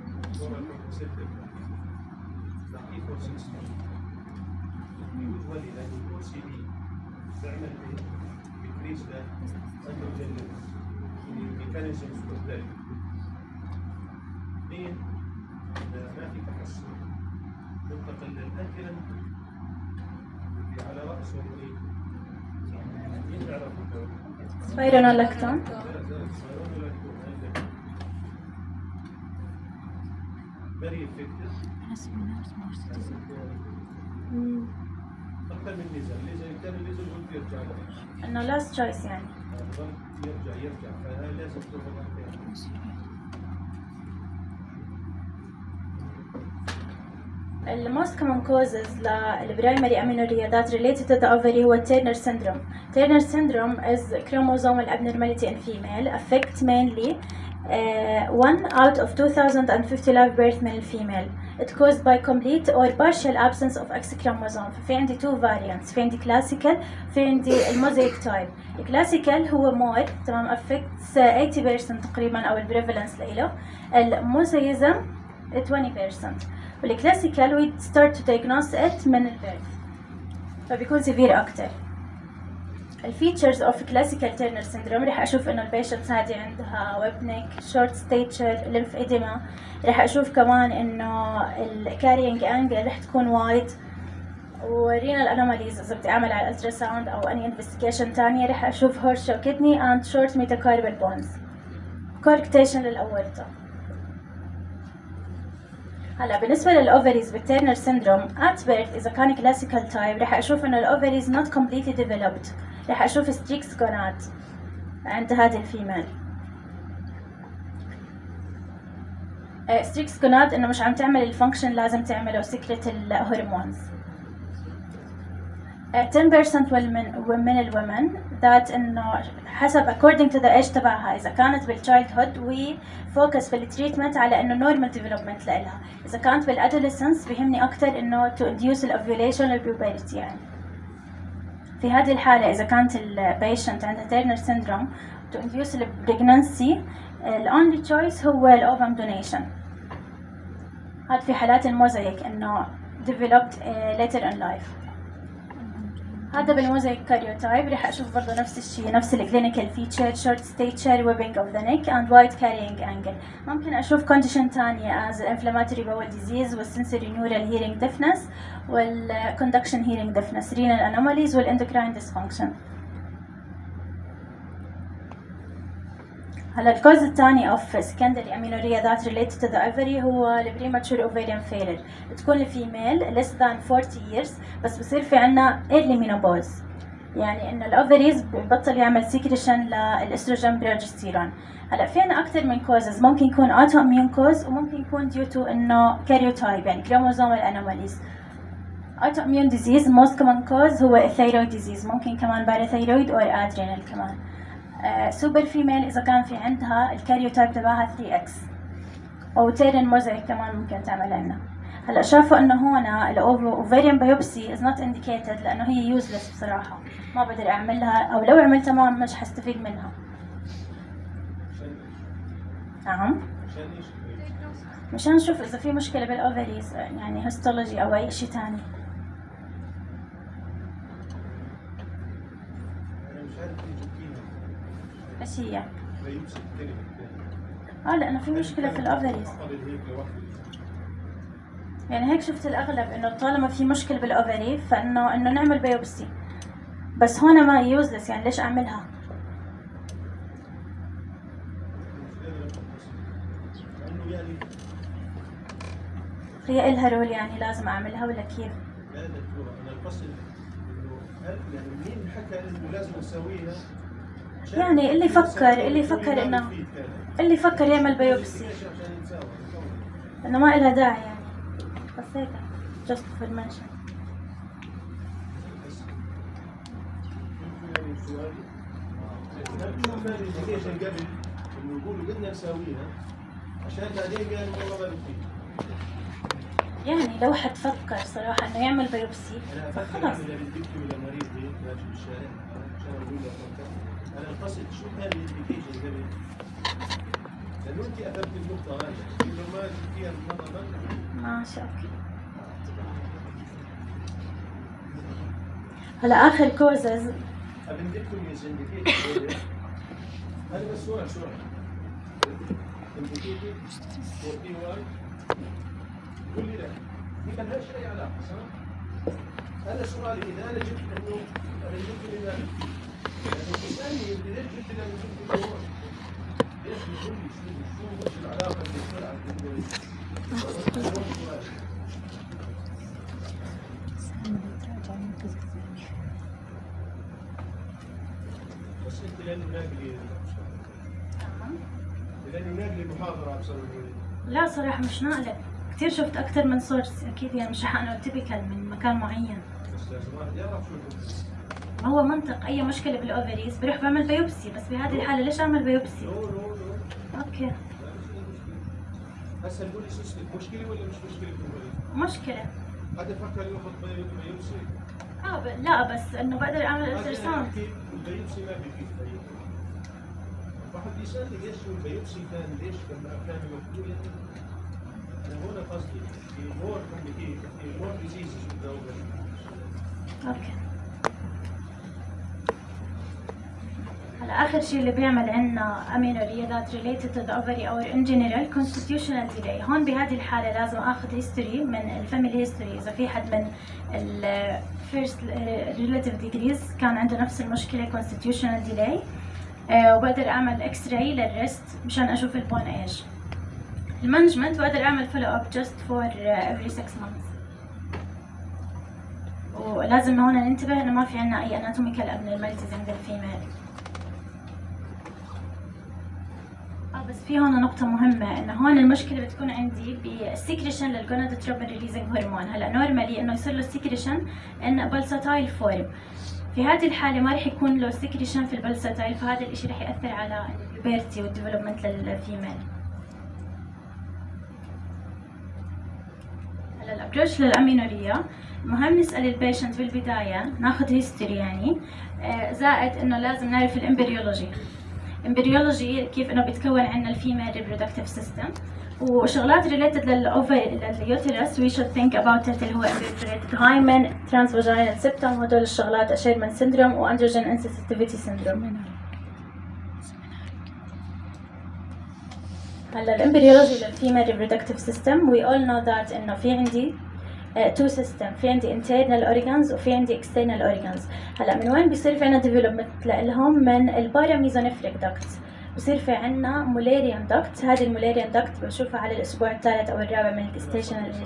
اثنين ما في تحسن ننتقل للأكل على رأسه ايه؟ سبايرونولاكتون. very effective. أكثر من ليزر، ليزر كان الليزر قلت يرجع له. إنه لاست تشويس يعني. يرجع يرجع فهذا لازم تاخذ أكثر. The most common causes للبرايمري amenorrhea that related to the ovary هو Turner syndrome. Turner syndrome is chromosomal abnormality in female, affect mainly uh, one out of two thousand fifty live birth male female. It's caused by complete or partial absence of X chromosome. ففي عندي two variants، في عندي classical في عندي الموزايك type. الكلاسيكال هو more تمام affects eighty percent تقريبا أو البريفالنس له. الموزايزم twenty percent. والكلاسيكال we start to diagnose it من البيرث فبيكون سيفير أكتر. الفيتشرز of classical Turner syndrome رح أشوف إنه البيشنت هذه عندها ويب نيك، short stature، lymph edema. رح أشوف كمان إنه الكارينج أنجل رح تكون وايد، ورينال anomalies إذا بدي أعمل على الألتراساوند أو أي investigation تانية رح أشوف horseow kidney and short metacarpal bones. coarctation للأورطة. هلا بالنسبة للأوفريز بالتيرنر سيندروم at birth إذا كان كلاسيكال تايب رح أشوف إنه الأوفريز not completely developed، رح أشوف ستريكس جونات عند هذه الفيميل. ستريكس جونات إنه مش عم تعمل الفانكشن لازم تعمله سكرة الهرمونز. ten percent من الومن ذات إنه حسب according to the age تبعها إذا كانت بالchildhood هود وي فوكس بالتريتمنت على إنه normal development لإلها. إذا كانت بالadolescence بيهمني أكتر إنه to induce الovulation والpuberty يعني. في هذه الحالة إذا كانت البيشنت عندها Turner syndrome to induce pregnancy ال only choice هو ال ovum donation. هاد في حالات الموزايك إنه developed uh, later in life. هذا بالموزايك كاريوتايب رح اشوف برضه نفس الشيء، نفس الكلينيكال فيتشر، شورت ستيتشر، ويبنج اوف ذا نيك اند وايد كارينج انجل. ممكن اشوف كونديشن ثانيه از الانفلاماتوري باول ديزيز والسنسوري نيورال هيرنج ديفنس والكوندكشن هيرنج ديفنس، رينال انوماليز والاندوكراين ديسفانكشن. هلا الكوز الثاني of secondary amenorrhea that related to the ovary هو ال premature ovarian failure. بتكون الفيميل less than forty years بس بصير في عنا early menopause. يعني انه الاوفريز ببطل يعمل سكريشن للاستروجين بروجستيرون. هلا في عنا اكثر من كوزز، ممكن يكون اوتو اميون كوز وممكن يكون ديو تو انه كاريوتايب يعني كروموزومال انوماليز. اوتو اميون ديزيز موست كومن كوز هو الثيرويد ديزيز، ممكن كمان باراثيرويد اور ادرينال كمان. آه سوبر فيميل اذا كان في عندها الكاريوتايب تبعها ثري إكس او تيرن موزايك كمان ممكن تعمل لنا. هلا شافوا انه هون الاوفريان بايوبسي از نوت انديكيتد لانه هي يوزلس بصراحه، ما بقدر اعملها او لو عملتها ما مش حستفيد منها. نعم مشان نشوف اذا في مشكله بالاوفريز يعني هيستولوجي او اي شيء ثاني. انا مش عارف ايش جبتيها. ايش هي؟ بايوبسي كلمه اه لانه في مشكله في الاوفريز. يعني هيك شفت الاغلب انه طالما في مشكله بالاوفري فانه انه نعمل بايوبسي، بس هون ما يوزلس يعني ليش اعملها؟ هي إلها رول يعني لازم اعملها ولا كيف؟ لا دكتوره انا القصد انه يعني مين حكى انه لازم نسويها؟ يعني اللي فكر اللي فكر انه اللي فكر يعمل بايوبسي انه ما إلها داعي يعني، بس هيك just for mention. قبل انه يقولوا بدنا نسويها عشان بعدين قالوا والله ما بفيد. يعني لو حد فكر صراحه انه يعمل بايوبسي انا افكر خلاص. اعمل للدكتور لمريض هيك ماشي بالشارع عشان اقول له افكر. انا القصد شو كان الانديكيشن قبل؟ لانه انت اخذت النقطه هاي لو ما جبتيها بالنظر ماشي اوكي. هلا اخر كوزز ابندكتومي از انديكيتد. هذا بس سؤال سؤال انديكيتد فور بي واي قول لي لا دي كان لها شيء علاقه صح؟ هذا سؤالي اذا انا جبت انه ابندكتومي ما لكن تسالني انت ليش جبت لي ابندكتومي ليش بتقول لي شو شو وش العلاقه اللي بتصير على الابندكتومي؟ بس انت لانه ناقلي لانه ناقلي محاضره بسبب لا صراحة مش ناقلة، كثير شفت أكثر من سورس أكيد يعني مش حقنه تيبيكال من مكان معين. بس لازم واحد يعرف شو ما هو منطق أي مشكلة بالأوفريز بروح بعمل بايوبسي، بس بهذه الحالة ليش أعمل بايوبسي؟ نو نو نو أوكي هسه نقول سيستم مشكله ولا مش مشكله بالمريض؟ مشكلة. حدا فكر ياخذ بايوبسي؟ اه ب... لا بس إنه بقدر أعمل التراساوند. البايوبسي ما بيفيد باي واحد بيسالني ليش البايوبسي كان ليش لما كان مكتوب انا هنا قصدي في مور كومبليكيتد في مور ديزيزز اوكي. هلا آخر شيء اللي بيعمل عنا amenorrhea that related to the ovary or in general constitutional delay. هون بهذه الحالة لازم آخذ history من الفاميلي history إذا في حد من ال first relative degrees كان عنده نفس المشكلة constitutional delay. آه وبقدر أعمل إكس راي للريست مشان أشوف البون إيج. المانجمنت بقدر أعمل follow up just for every six months. ولازم هون ننتبه إنه ما في عنا أي anatomical abnormalities عند الفيميل. اه بس في هون نقطة مهمة إنه هون المشكلة بتكون عندي بالسكريشن للجونادوتروبين ريليزنج هرمون. هلا نورمالي إنه يصير له سكريشن إن بلساتايل فورم. في هذه الحالة ما رح يكون له سكريشن في البلساتايل، فهذا الإشي رح يأثر على البيرتي والديفلوبمنت للفيميل. هلا الابروش للامينوريا مهم نسأل البيشنت بالبداية، ناخذ هيستوري يعني زائد إنه لازم نعرف الامبريولوجي. امبريولوجي كيف إنه بيتكون عندنا الفيميل ريبرودكتيف سيستم وشغلات ريليتد للأوفر لليوتيرس we should think about it اللي هو related hymen transvaginal septum وهدول الشغلات Asherman syndrome و androgen insensitivity syndrome. هلا الامبريولوجي للفيميل ريبرودكتيف سيستم we all know that إنه في عندي تو uh, سيستم، في عندي internal organs وفي عندي external organs. هلا من وين بيصير في عنا development لهم؟ من الباراميزونيفريك ducts. بصير في عنا مولاريان دكت، هذه المولاريان دكت بشوفها على الأسبوع الثالث أو الرابع من الجستيشنال ايج.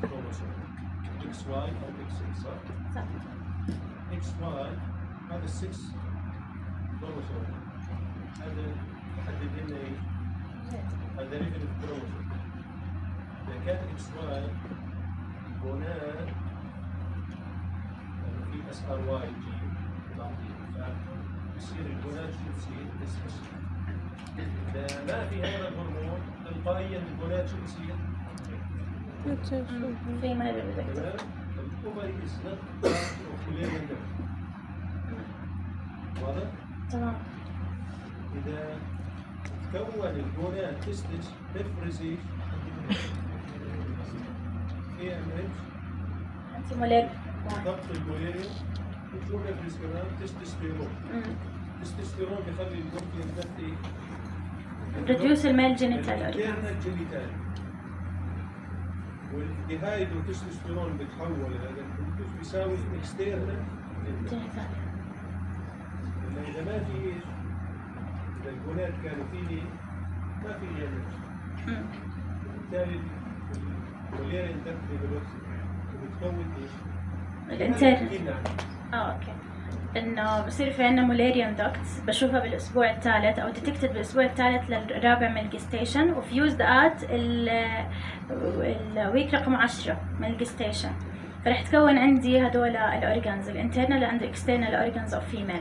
كروموسوم إكس واي أو إكس إكس صح؟ صح. إكس واي هذا ستة كروموسوم، هذا حد ال إن إيه هذا ريفن كروموسوم. إذا كان إكس واي هنا في اس ار واي جي يصير الجونات شو تصير؟ تسبشن. اذا ما في هذا الهرمون تلقائيا الجونات شو بصير؟ في ما يبدأ. تمام؟ الاوفري از نوت اوفوليريان دكت. واضح؟ تمام. اذا تكون الجونات تستج بفرزيش اي ام اتش أنت مولد. ضغط المولاريا وشو نفرز كمان تستوستيرون. التستوستيرون بيخلي الممكن ينتهي reduce الميل جينيتال. الانترنال جينيتال. والديهايدرو تستوستيرون بتحول هذا الجلوكوز بيساوي اكسترنال جينيتال. اذا ما في اذا الجونات كانوا فيه ما في يمش. بالتالي المولاريا دكت ديفلوبس وبتكون ايش؟ الانترنال. اه اوكي. انه بصير في عندنا مولاريان داكتس بشوفها بالاسبوع الثالث او ديتكتد بالاسبوع الثالث للرابع من الجستيشن، وفيوزد ات الويك رقم عشرة من الجستيشن، فرح تكون عندي هدول الاورجانز الانترنال اند اكسترنال اورجانز اوف فيميل.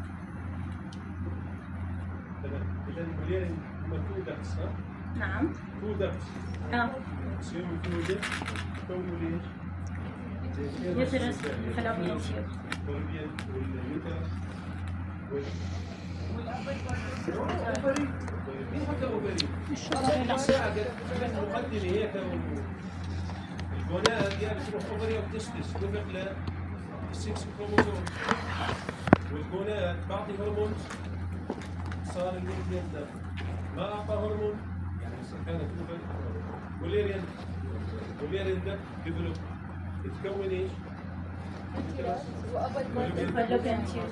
تمام. اذا المولاريا هم تو داكتس صح؟ نعم. تو داكتس. اه. يصيروا تو داكتس يكونوا ليش؟ يوترس فالوبيان تيوب. واليوترس والأوفري. مين حكى أوفري؟ ساعة المقدمة هيك الجونات يا بتروح أوفري أو تستس وفق للسكس كروموسوم، والجونات بعطي هرمون صار الويك ده ما أعطى هرمون يعني كانت أوفري وليريان وليريان ده ديفلوب تتكون ايش؟ فالوبيان تيوب.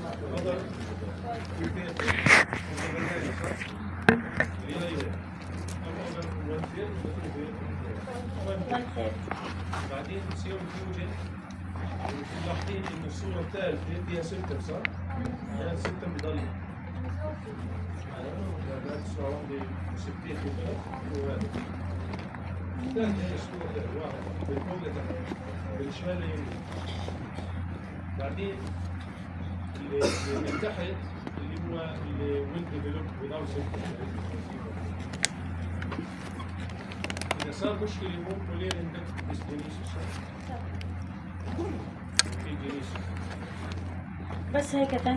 بعدين بتصير فيوجن ولاحظين انه الصورة الثالثة فيها سيمتوم صح؟ هذا السيمتوم بضل هذا الصورة واحدة ستين وهذا الثالثة هي الصورة واحد بالفوق لتحت بالشمال ليمين. بعدين اللي من تحت اللي هو اللي ويل ديفلوب without symptoms. إذا صار مشكلة ممكن ليه عندك ديسبونيسيس في جينيسيس. بس هيك كده.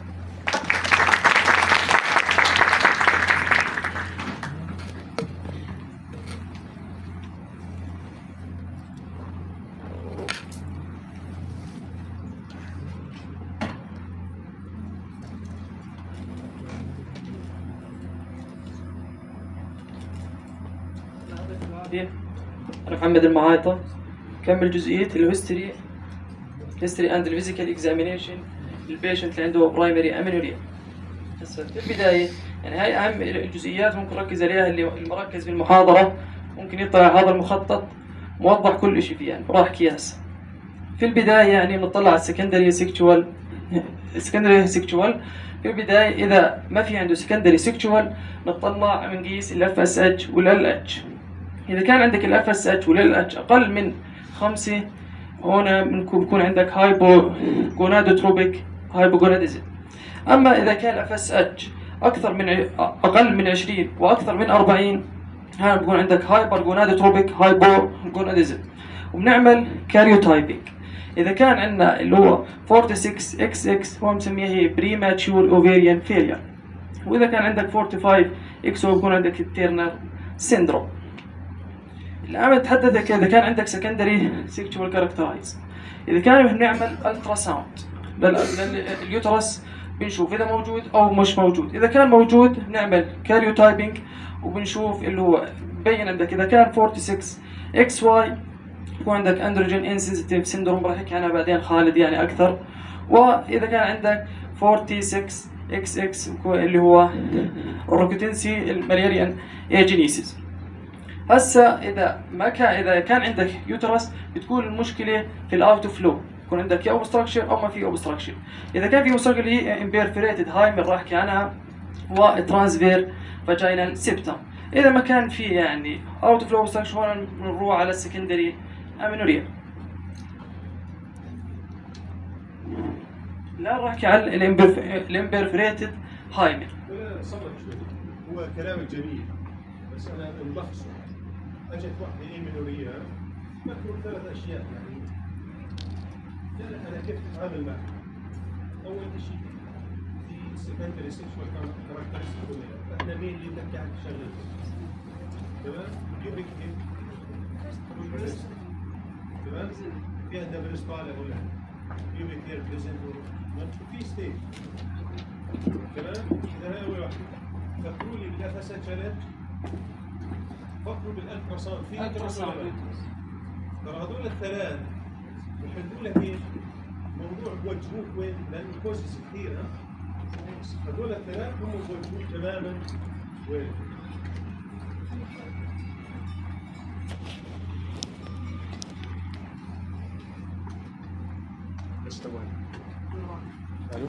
أنا محمد المعايطة. كمل جزئية الهيستوري هيستوري أند الفيزيكال إكزامينيشن للبيشنت اللي عنده برايمري أمينوريا. هسه في البداية يعني هاي أهم الجزئيات ممكن نركز عليها، اللي المركز في المحاضرة ممكن يطلع هذا المخطط موضح كل شيء فيه يعني وراح أحكي هسه. في البداية يعني بنطلع على السكندري سيكشوال سكندري سيكشوال في البداية إذا ما في عنده سكندري سيكشوال نطلع بنقيس الاف اس اتش والال اتش. إذا كان عندك الاف اس اتش والال اتش أقل من خمسة هنا بيكون عندك هايبو جونادوتروبيك هايبوجوناديزم. أما إذا كان الاف اس اتش أكثر من أقل من عشرين وأكثر من أربعين هنا بيكون عندك هايبر جونادوتروبيك هايبوجوناديزم، وبنعمل كاريوتايبينج. إذا كان عندنا اللي هو ستة وأربعين إكس إكس هو مسميه هي بريماتشور اوفيريان فيلير، وإذا كان عندك خمسة وأربعين إكس هو بيكون عندك التيرنر سيندروم. الآن نتحدث إذا كان عندك سكندري سيكشوال كاركترايز. إذا كان بنعمل الترا ساوند لليوترس بنشوف إذا موجود أو مش موجود. إذا كان موجود نعمل كاريوتايبينج وبنشوف اللي هو بين عندك إذا كان ستة وأربعين إكس واي وعندك اندروجين انسنسيتيف سيندروم راح احكي عنها بعدين خالد يعني اكثر. واذا كان عندك ستة وأربعين إكس إكس اللي هو روكوتنسي الماليريان ايجينيسيس. هسا اذا ما كان اذا كان عندك يوترس بتكون المشكله في الاوت فلو، يكون عندك يا اوبستراكشن او ما في اوبستراكشن. اذا كان في اوبستراكشن اللي هي امبيرفوريتد هاي من راح احكي عنها وترانسفير فاجينال سيبتم. اذا ما كان في يعني اوت فلو اوبستراكشن هون بنروح على السكندري امينوريا. لا راح احكي عن الامبيرفوريتد هايمن. لا صبر شوي، هو كلام جميل بس انا ملخصه. اجت واحده ايمينوريا مذكور ثلاث اشياء يعني لا انا كيف اتعامل معها. اول شيء في سكندري سيكشوال كاركترستيك، احنا مين اللي بنحكي عن شغله تمام؟ بيوريك تمام؟ في عندنا بريست طالع ولا بيوريك هير بريزنت في ستيج تمام؟ اذا هي اول واحده فكروا لي بالاف اس اتش ال فكروا بالالتراساوند في التراساوند ترى هذول الثلاث يحلوا لك ايش؟ موضوع بوجهوك وين؟ لانه الكوزز كثير ها؟ هذول الثلاث هم بوجهوك تماما وين؟ بس ثواني. الو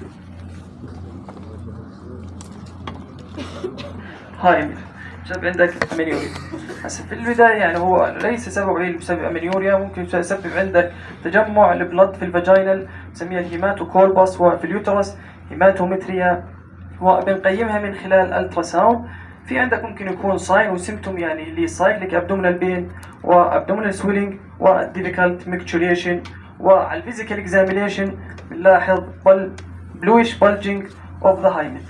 هاي شوف عندك امينيوريا. هسه في البدايه يعني هو ليس سبب اللي بسبب امينيوريا، ممكن يسبب عندك تجمع البلد في الفاجينال نسميها الهيماتوكولباس، وفي اليوترس هيماتومتريا، وبنقيمها من خلال التراساوند. في عندك ممكن يكون ساين وسيمتوم يعني اللي سايكليك ابدومينال بين وابدومينال سويلينج وديفيكالت ميكتشوليشن. وعلى الفيزيكال اكزامينيشن بنلاحظ بل بلويش بالجينج اوف ذا هايمن.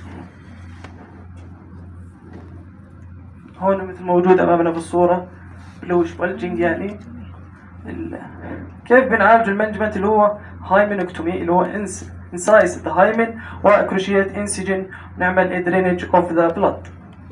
هون مثل موجود امامنا في الصوره بلويش بالجينج يعني كيف بنعالج المانجمنت اللي هو هايمنكتومي اللي هو انسايز ذا هايمن وكروشيت انسجن ونعمل درينج اوف ذا بلاد.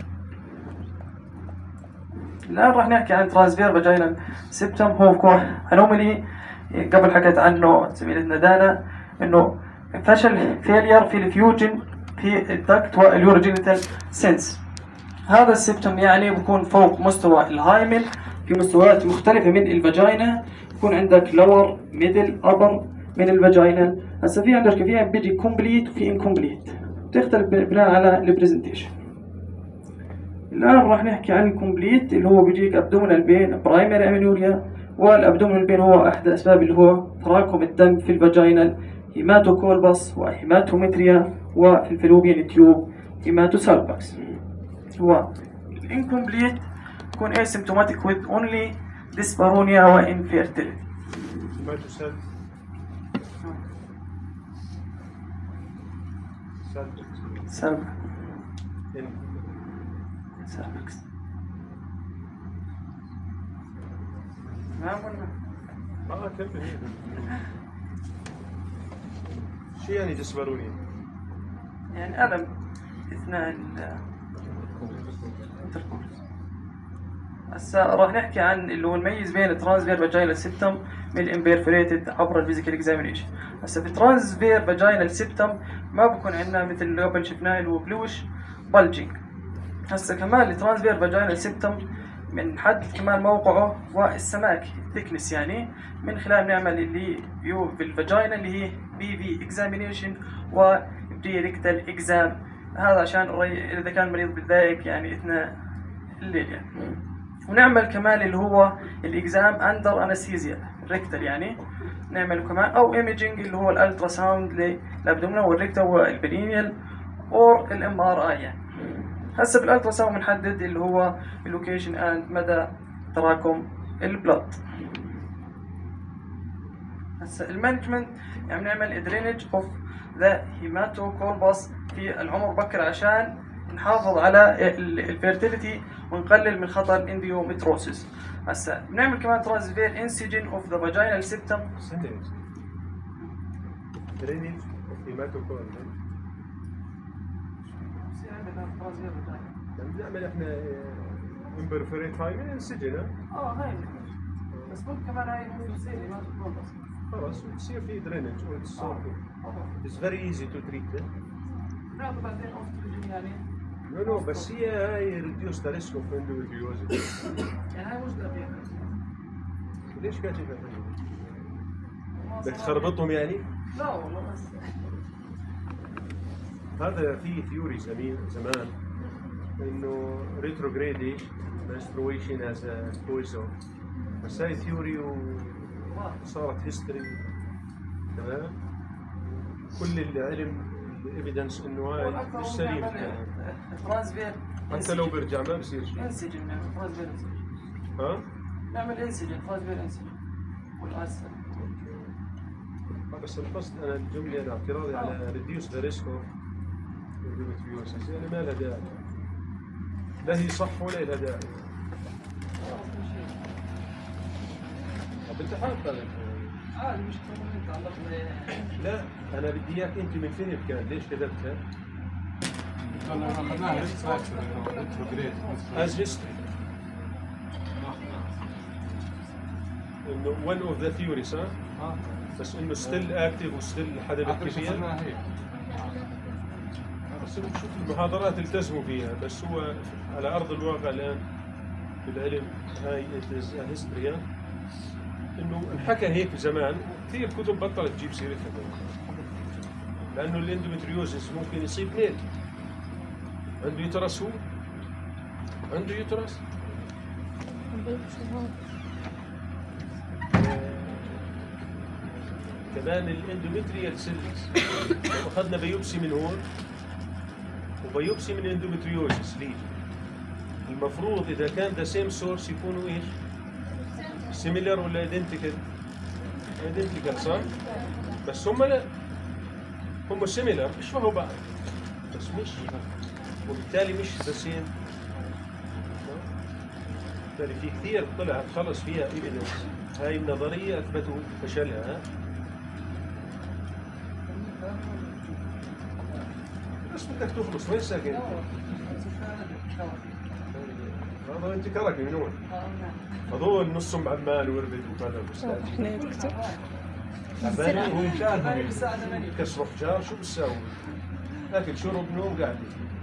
الان راح نحكي عن ترانسفير فاجينال سيبتم. هو انومالي قبل حكيت عنه زميلتنا دانا انه فشل فيلير في الفيوجن في الدكت واليوروجينيتال سينس. هذا السيبتم يعني بكون فوق مستوى الهايمن في مستويات مختلفة من الفاجينا، يكون عندك لور ميدل ابر من الفاجينا. هسه في عندك فيها بيجي كومبليت وفي انكومبليت، بتختلف بناء على البرزنتيشن. الان راح نحكي عن الكومبليت اللي هو بيجيك ابدومينال بين برايمري امينوريا، والابدومينال بين هو احد الاسباب اللي هو تراكم الدم في الفاجينال هيماتوكولباس وهيماتومتريا، وفي الفالوبيان تيوب هيماتوسالبكس. هو الانكومبليت يكون asymptomatic with only dyspareunia و infertility. هيماتوسال سالبكس سالبكس ما قلنا اه كمل. شو يعني ديسبارونيا؟ يعني ألم اثناء الانتركورس. هسا راح نحكي عن اللي هو الميز بين الترانسفير فاجينال سيبتم من الامبيرفوريتد عبر الفيزيكال اكزامينيشن. هسا في الترانسفير فاجينال سيبتم ما بكون عندنا مثل اللي قبل شفناه اللي هو بلوش بالجينج. هسا كمان الترانسفير فاجينال سيبتم من حد كمان موقعه والسماك ثيكنس، يعني من خلال نعمل اللي فيو بالفاجينا اللي هي بي في اكزامينيشن وبري ريكتال اكزام. هذا عشان اذا كان المريض بتضايق يعني اثناء الليل يعني. ونعمل كمان اللي هو الاكزام اندر انستيزيا ريكتال، يعني نعمل كمان او ايميجينج اللي هو الالترا ساوند للابدومينال والريكتال والبرينيال اور الام ار اي يعني. هسه بالالترا ساوند بنحدد اللي هو اللوكيشن اند مدى تراكم البلد. هسه المانجمنت يعني بنعمل درينج اوف ذا هيماتوكولباس في العمر بكر عشان نحافظ على الفيرتيليتي ونقلل من خطر الاندوميتروسيس. هسه بنعمل كمان ترانسفير انسجن اوف ذا فاجينال سيبتم. درينج اوف هيماتوكولباس بنعمل احنا امبرفوريت هاي من انسجن. اه هاي بس ممكن كمان هاي ممكن تصير هيماتوكولباس خلاص وتصير في درينج وتصير اتس فيري ايزي تو تريت. ناخذ بعدين اوستروجين يعني نو نو بس هي هاي ريديوس ذا ريسك اوف اندوميتريوزس. يعني هاي مشكله فيها. ليش كاتبها؟ بدك تخربطهم يعني؟ لا والله بس هذا في ثيوري زمان زمان انه ريتروجريدي menstruation as a poison، بس هاي ثيوري وصارت هيستوري. تمام؟ كل العلم الايفيدنس انه هاي مش سليم. ترانسفير حتى لو برجع ما بصير شيء. انسجن نعمل ترانسفير انسجن. ها؟ نعمل انسجن ترانسفير انسجن والاسفل. بس القصد انا الجمله انا اعتراضي على ريديوس ذا ريسك اوف اندوميتريوزس، يعني ما لها داعي. لا هي صح ولا لها داعي. طب انت حاط عادي مش متعلق لا انا بدي اياك انت من فين كان ليش كتبتها؟ از هيستوري انه one of the theories ها؟ بس انه ستيل اكتف وستيل حدا بيحكي فيها. بس شوف المحاضرات التزموا فيها، بس هو على ارض الواقع الان في العلم هاي هيستوري انه انحكى هيك زمان، كثير كتب بطلت تجيب سيرتها لانه الاندوميتريوزس ممكن يصيب ميل عنده يترس، هو عنده يترس كمان الاندوميتريال سيلز. لو اخذنا بيوبسي من هون وبيوبسي من اندوميتريوزس ليه، المفروض اذا كان ذا سيم سورس يكونوا ايش؟ سيميلر ولا ايدنتيكال؟ ايدنتيكال صح؟ بس هم لا، هم سيميلر بيشبهوا بعض بس مش، وبالتالي مش ذا سيم. بالتالي في كثير طلعت خلص فيها ايفيدنس، هاي النظريه اثبتوا فشلها. بس بدك تخلص وين ساكن؟ هذا انت كرك من وين؟ هذول نصهم بعمان وربد وكذا بس احنا نكتب عمان هو مشان كسروا حجار شو بتساوي؟ اكل شرب نوم قاعد.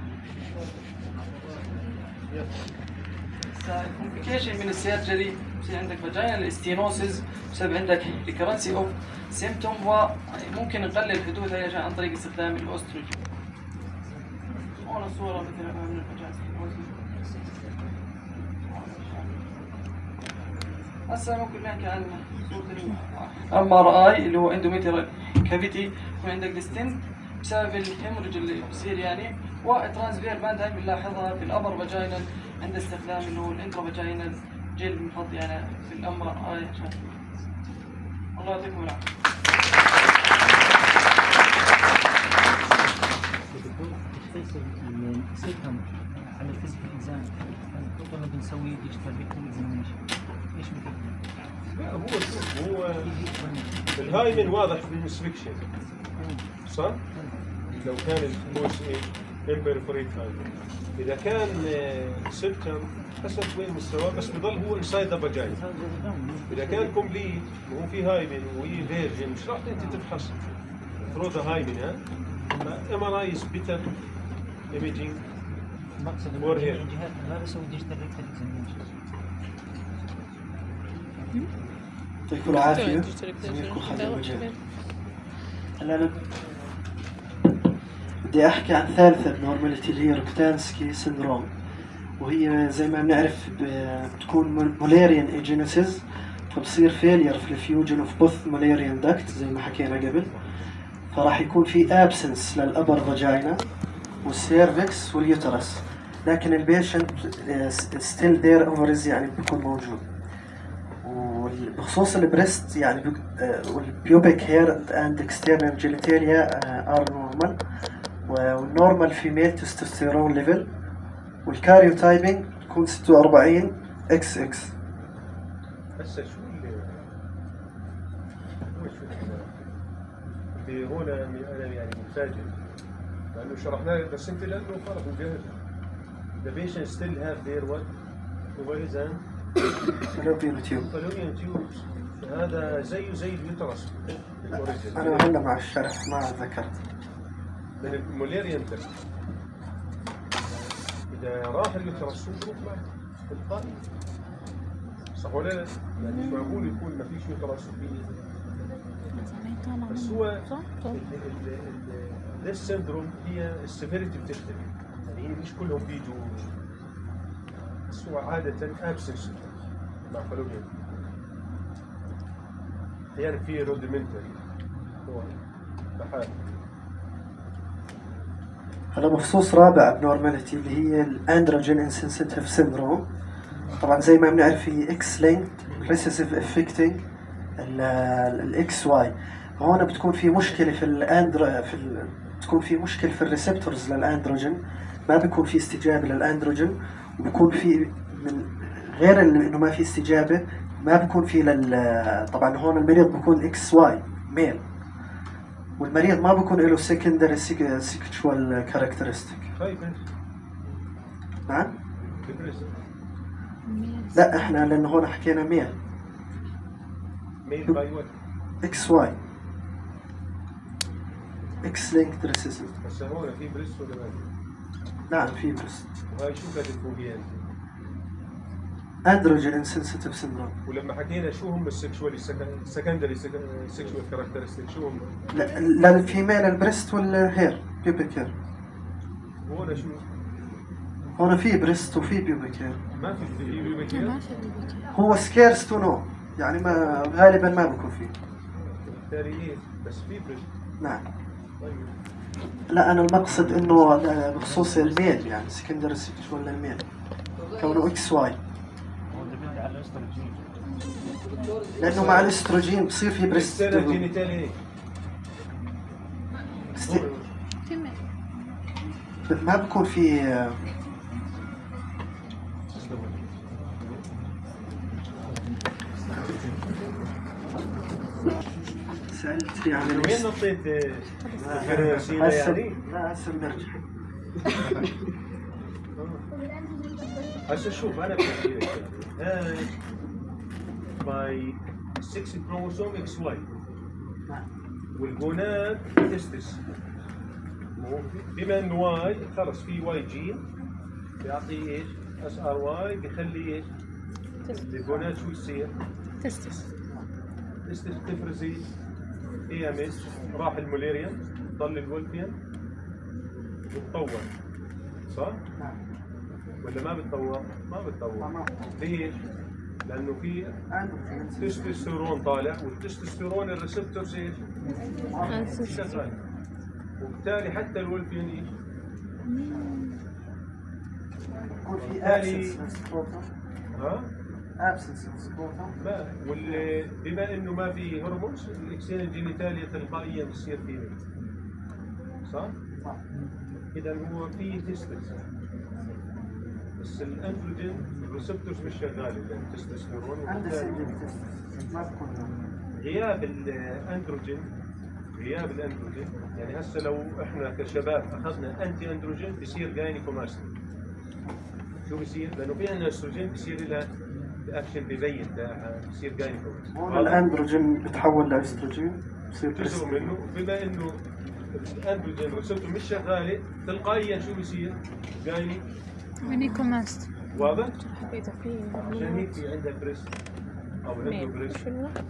كومبليكيشن من السيرجري بصير عندك فاجينال ستينوسيس بسبب عندك ريكرنسي اوف سيمتوم، وممكن نقلل حدوثها عن طريق استخدام الاوستروجين. هون الصوره مثل من الفاجينال هسه ممكن نحكي عن صورة ام ار اي اللي هو اندوميتريال كافيتي، يكون عندك ديستنت بسبب الهيموريج اللي بصير يعني، وترانسفير باند هاي بنلاحظها في الابر فاجينال عند استخدام اللي هو الانترا فاجينال جيل بنحط يعني في الام ار اي عشان. الله يعطيكم العافيه. نسيتهم على الفيزيكال اكزام، كنا بنسوي ديجيتال ريكتال اكزامينشن. ايش مثل؟ لا هو شوف هو الهايمن واضح بالانسبكشن صح؟ لو كان الكوش ايه امبرفوريت هايمن، اذا كان سيبتم حسب وين مستواه بس بضل هو انسايد ذا فاجينا. اذا كان كومبليت وهو في هايمن وهي فيرجن مش راح انت تفحص ثرو ذا هايمن. ها ام ار اي از بيتر ايميجينج مقصد فور هير. الجهات ما بسوي ديجيتال ريكتال اكزامينشن. يعطيكم العافية. زميلكم خالد المجال. هلا أنا بدي أحكي عن ثالثة بنورماليتي اللي هي روكتانسكي سيندروم، وهي زي ما بنعرف بتكون مولاريان ايجينيسيس، فبصير فيلير في الفيوجن اوف بوث مولاريان داكت زي ما حكينا قبل، فراح يكون في ابسنس للأبر فاجينا والسيرفكس واليوترس، لكن البيشنت ستيل ذير اوفرز يعني بيكون موجود. وبخصوص البريست يعني والبيوبيك هير اند اكسترنال جينيتاليا ار نورمال، والنورمال فيميل تستوستيرون ليفل، والكاريوتايبنج تكون ستة وأربعين اكس اكس. هسه شو اللي هو شو اللي هنا انا يعني مفاجئ لانه شرحنا لك بس انت لانه خلص مجهز. The patient still have their what? Ovaries and fallopian tube. fallopian tubes. هذا زيه زي اليوترس. انا هلا مع الشرح ما ذكرت. من المولاريان تست. إذا راح اليوترس بروح معه تلقائي. صح ولا لا؟ يعني مش معقول يكون ما فيش يوترس وفي. بس هو ذا السندروم هي السيفيريتي بتختلف، يعني هي مش كلهم بيجوا، بس هو عادة ابسنس مع فالوبيان. احيانا في رودمنتال هو بحال. هلا بخصوص رابع ابنورماليتي اللي هي الاندروجين انسنسيتيف سيندروم. طبعا زي ما بنعرف في اكس لينكد ريسيسيف افكتنج الاكس واي. هون بتكون في مشكله في الاندرو في ال... بتكون في مشكله في الريسبتورز للاندروجين، ما بيكون في استجابه للاندروجين، وبكون في من غير انه ما في استجابه ما بكون في لل طبعا هون المريض بكون اكس واي ميل، والمريض ما بكون له سكندري سيكشوال كاركترستيك. طيب نعم؟ لا احنا لانه هون حكينا ميل. ميل باي وات؟ اكس واي اكس لينكد ريسيسيف. هسه هون في بريست ولا ما في؟ نعم في بريست. وهي شو كانت الفوبيا انت؟ اندروجين انسنسيتيف سيندروم. ولما حكينا شو هم السكشوالي سكندري سكشوال كاركترستيك شو هم؟ للفيميل البريست والهير بيبيك هير. هون شو؟ هون في بريست وفي بيبيك هير. ما في في بيبيك هير؟ هو سكيرس تو نو، يعني ما غالبا ما بكون فيه. بالتالي ايه؟ بس في بريست. نعم. طيب. لا انا المقصد انه بخصوص الميل يعني سكندري سكشوال للميل كونه اكس واي. لانه مع الاستروجين بصير في بريست. جينيتالي است... ما بكون في سألت عن وين نطيت الفرنسية يعني؟ لا هسه بنرجع. هسه شوف انا بحكي لك هاي باي ستة كروموسوم اكس واي والجونات تستس. بما انه واي خلص في واي جين بيعطي ايش؟ اس ار واي بيخلي ايش؟ الجونات شو يصير؟ تستس. تستس تفرزي اي ام اس، راح الموليريان ضل الولفيان وتطور صح؟ ولا ما بتطور؟ ما بتطور. ليش؟ لأنه في تستوستيرون طالع، والتستوستيرون الريسبتورز ايش؟ شغال. وبالتالي حتى الولفين ايش؟ يكون في ابسنس ها؟ ابسنس ما واللي بما انه ما في هرمونز الاكسين الجينيتاليا تلقائيا بتصير فيه صح؟ صح. اذا هو في تستس بس الاندروجين الريسبتورز مش شغاله للتستوستيرون. ما بكون غياب الاندروجين غياب الاندروجين يعني هسه لو احنا كشباب اخذنا انتي اندروجين بصير جاينيكوماستيا. شو بصير؟ لانه في عندنا استروجين بصير له اكشن ببين بصير جاينيكوماستيا. هون الاندروجين بتحول لاستروجين بصير جزء منه. بما انه الاندروجين الريسبتور مش شغاله تلقائيا شو بصير؟ جايني جاينيكوماستيا. واضح؟ إذا في عشان هيك في عندها بريست او عنده بريست.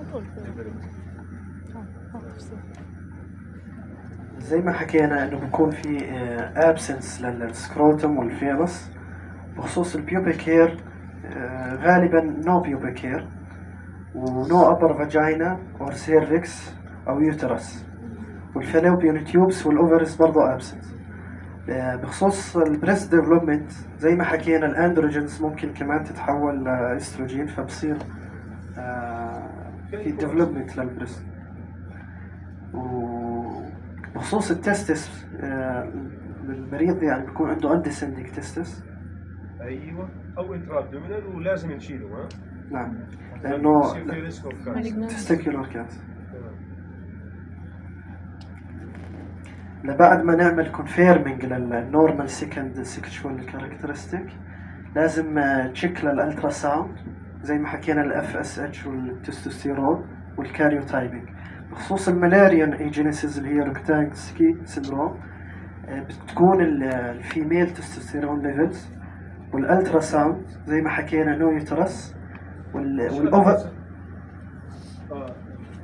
زي ما حكينا انه بكون في ابسنس للسكروتوم والفيروس. بخصوص البيوبيك هير غالبا نو بيوبيك هير ونو ابر فاجينا او سيرفكس او يوترس، والفالوبيان تيوبس والاوفرز برضه ابسنس. بخصوص البريست ديفلوبمنت زي ما حكينا الاندروجينز ممكن كمان تتحول لاستروجين فبصير في ديفلوبمنت للبريست. وبخصوص التستس المريض يعني بيكون عنده اندسندنج تستس. ايوه او انترا ابدومينال ولازم نشيله. ها نعم لانه لانه تستيكولار كانسر. لبعد ما نعمل كونفيرمينج للنورمال سكند سيكشوال كاركترستيك لازم تشيك للالترا ساوند زي ما حكينا الاف اس اتش والتستوستيرون والكاريوتايبنج. بخصوص الملاريان ايجينيسيس اللي هي روكتانسكي سيندروم بتكون الفيميل تستوستيرون ليفلز والالترا ساوند زي ما حكينا نو يوترس، والاوفر اه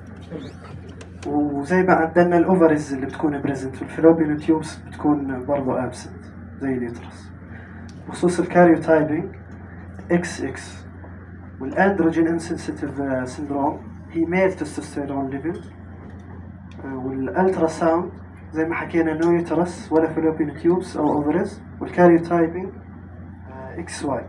وزي ما عندنا الاوفرز اللي بتكون بريزنت، والفلوبيان تيوبس بتكون برضه ابسنت زي اليوترس. بخصوص الكاريوتايبنج اكس اكس، والاندروجين انسنسيتيف سيندروم هي ميل تستوستيرون ليفل، والالترا ساوند زي ما حكينا نو يوترس ولا فلوبيان تيوبس او اوفرز، والكاريوتايبنج اكس واي.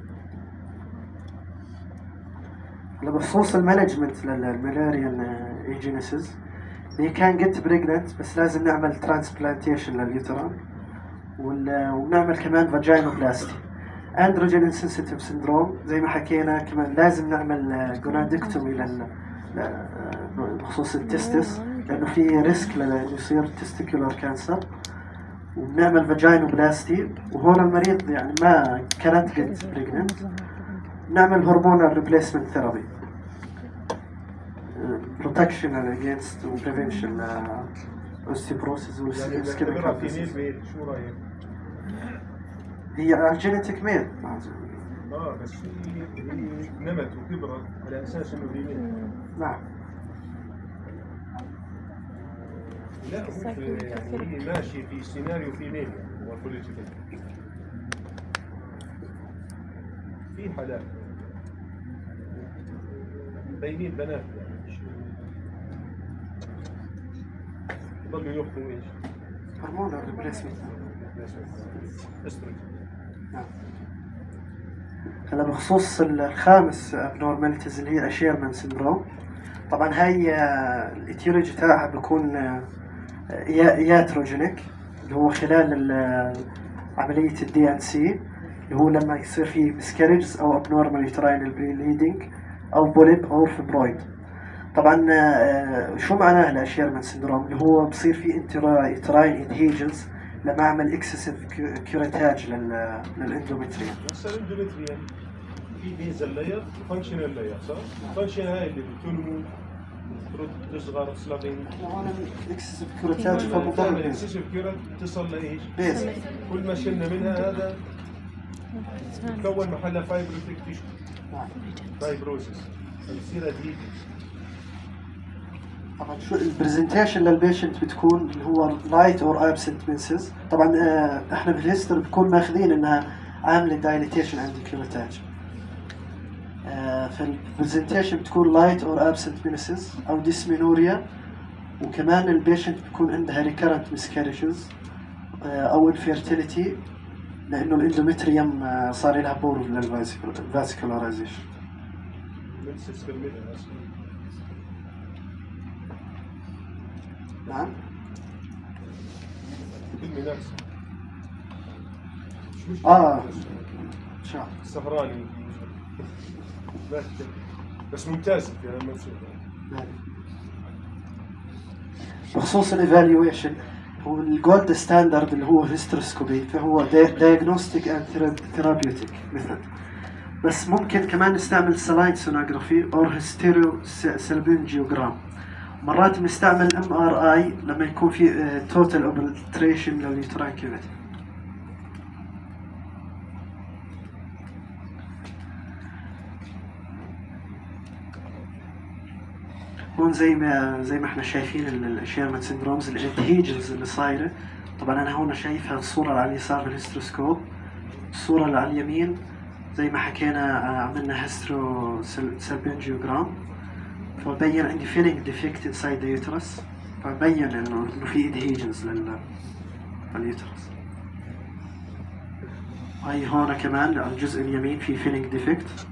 بخصوص المانجمنت للمالاريان ايجينيسيس، هي كان جيت بريجننت بس لازم نعمل ترانسبلانتيشن لليوتران، ونعمل كمان فاجينوبلاستي. اندروجين انسنسيتيف سيندروم زي ما حكينا كمان لازم نعمل جونادكتومي لل بخصوص التستس، لانه في ريسك لانه يصير تستيكولار كانسر، وبنعمل فاجينوبلاستي. وهون المريض يعني ما كانت جيت بريجننت، نعمل هرمونال ريبليسمنت ثيرابي بروتكشن اجينست وبريفنشن اوستيوبروسيس يعني والسكين نعتبرها فيميل ميل، شو رايك؟ هي جينيتيك ميل. اه بس هي هي نمت وكبرت على اساس انه فيميل. نعم. لا هو في يعني هي ماشي في سيناريو فيميل يعني هو بوليتيكال. في حالات مبينين بنات يعني مش يضلوا ياخذوا ايش؟ هرمونال ريبليسمنت. استروجين. نعم. هلا بخصوص الخامس ابنورماليتيز اللي هي اشيرمان سيندروم، طبعا هاي الاتيولوجي تاعها بيكون ياتروجينيك، اللي هو خلال عملية الدي ان سي، اللي هو لما يصير في مسكريجز او ابنورمال يوتراينال بليدنج او بوليب او فبرويد. طبعا شو معناه الاشيرمان سيندروم؟ اللي هو بصير في انتراين ادهيجنز لما اعمل اكسسيف كيوريتاج للاندومتريوم. هسه الاندومتريوم في بيزل لاير وفانكشنال لاير، صح؟ الفانكشنال هاي اللي بتنمو المفروض تصغر سلافين. هون الاكسسيف كيوريتاج فمضر. الاكسسيف كيوريت تصل لايش؟ بيز. كل ما شلنا منها هذا تكون محلها فايبروتيك تيشو. فايبروسيس بتصير ادهيجنز. طبعا شو البرزنتيشن للبيشنت بتكون اللي هو لايت اور ابسنت منسز. طبعا احنا بالهيستوري بنكون ماخذين انها عامله دايليتيشن عند الكيوريتاج. فالبرزنتيشن بتكون لايت اور ابسنت منسز او ديسمينوريا، وكمان البيشنت بيكون عندها ريكرنت مسكاريشز او انفيرتيليتي، لانه الاندومتريوم صار لها بور للفاسكولاريزيشن. نعم. بالمناسبة اه شو سهراني بس ممتاز يعني لما تشوف. بخصوص الايفالويشن، هو الجولد ستاندرد اللي هو هيستروسكوبي، فهو دايجنوستيك اند ثيرابيوتيك ميثود، بس ممكن كمان نستعمل سلاين سونوغرافي او هيستيريو سلبنجيوجرام. مرات بنستعمل ام ار اي لما يكون في توتال اوبلتريشن لليوتراين كافيتي. هون زي ما زي ما احنا شايفين الاشيرمان سيندرومز الادهيجنز اللي صايره. طبعا انا هون شايفها الصوره اللي على اليسار بالهيستروسكوب، الصوره اللي على اليمين زي ما حكينا عملنا هيسترو سلبنجيوجرام، فبين عندي فيلينج ديفكت انسايد ذا يوترس، فبين انه انه في ادهيجنز لليوترس. هاي هون كمان على الجزء اليمين في فيلينج ديفكت.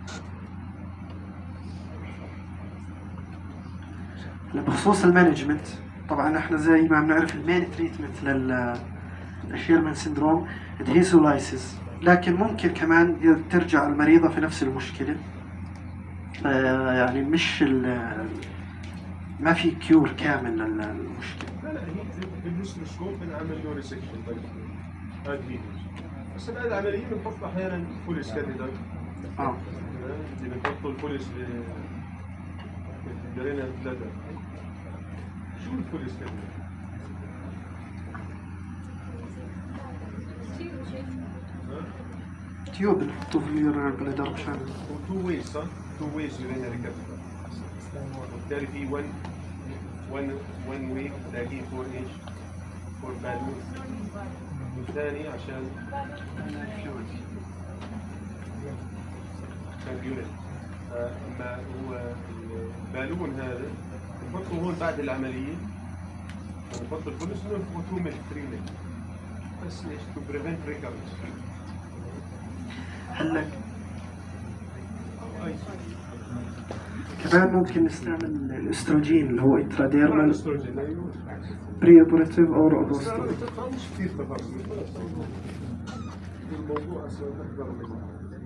بخصوص المانجمنت، طبعا احنا زي ما بنعرف المين تريتمنت للاشيرمان سيندروم ادهيزولايسيس، لكن ممكن كمان ترجع المريضة في نفس المشكلة. يعني مش ما في كيور كامل للمشكلة. لا لا هي بالهيستروسكوب بنعمل له ريسكشن هذا هي، بس بعد العملية بنحط احيانا بوليس كاتيتر. اه اللي بنحطوا البوليس درينا ثلاثة. شو البوليس كاتيتر؟ تيوب بنحطوه في اليورينال بلادر مشان تو ويز صح؟ تو ويز يورينري كابيتال. وبالتالي في one one one week تلاقيه فور ايش؟ فور بالون. والثاني عشان فيول. عشان فيول. اما هو البالون هذا نحطه هون بعد العملية ونحط الفلوس انه نفوتوه من ثري ميل. بس ايش؟ تو بريفنت ريكارنس. هلا كمان ممكن نستعمل الاستروجين اللي هو انتراديرمال بري اوبراتيف او اوبوستيف. مش كثير تفاصيل. الموضوع اصلا اكبر من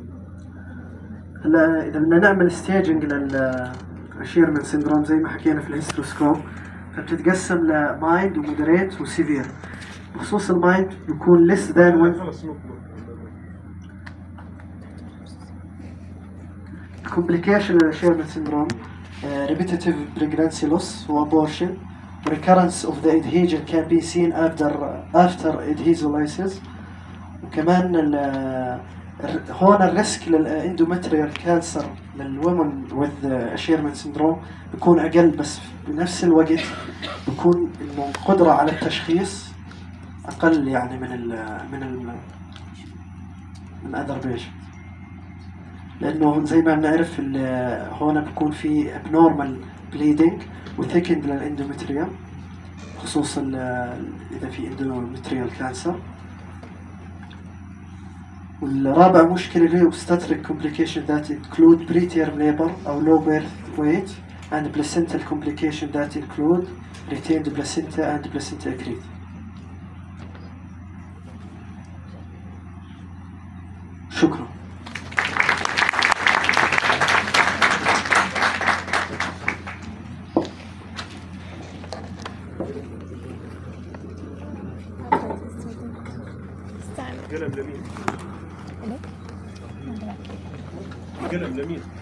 هلا اذا بدنا نعمل ستيجنج للشيرمان سيندروم زي ما حكينا في الهيستروسكوب فبتتقسم لمايند ومودريت وسيفير. بخصوص المايند بيكون ليس ذان واحد. خلص نطلع. complication للشيرمان سيندروم repetitive pregnancy loss و abortion. recurrence of the adhesion can be seen after after adhesolysis. وكمان ال هون الريسك للاندومتريال كانسر للومن with شيرمان سيندروم بيكون اقل، بس بنفس الوقت بيكون انه القدره على التشخيص اقل يعني من ال من ال من other patient. لانه زي ما بنعرف هون بيكون في abnormal bleeding وثيكند للاندومتريوم خصوصا اذا في اندومتريال كانسر. والرابع مشكلة اللي هي obstetric complication that include preterm labor أو low birth weight and placental complication that include retained placenta and placenta accrete. شكرا. قلم لمين؟ قلم لمين؟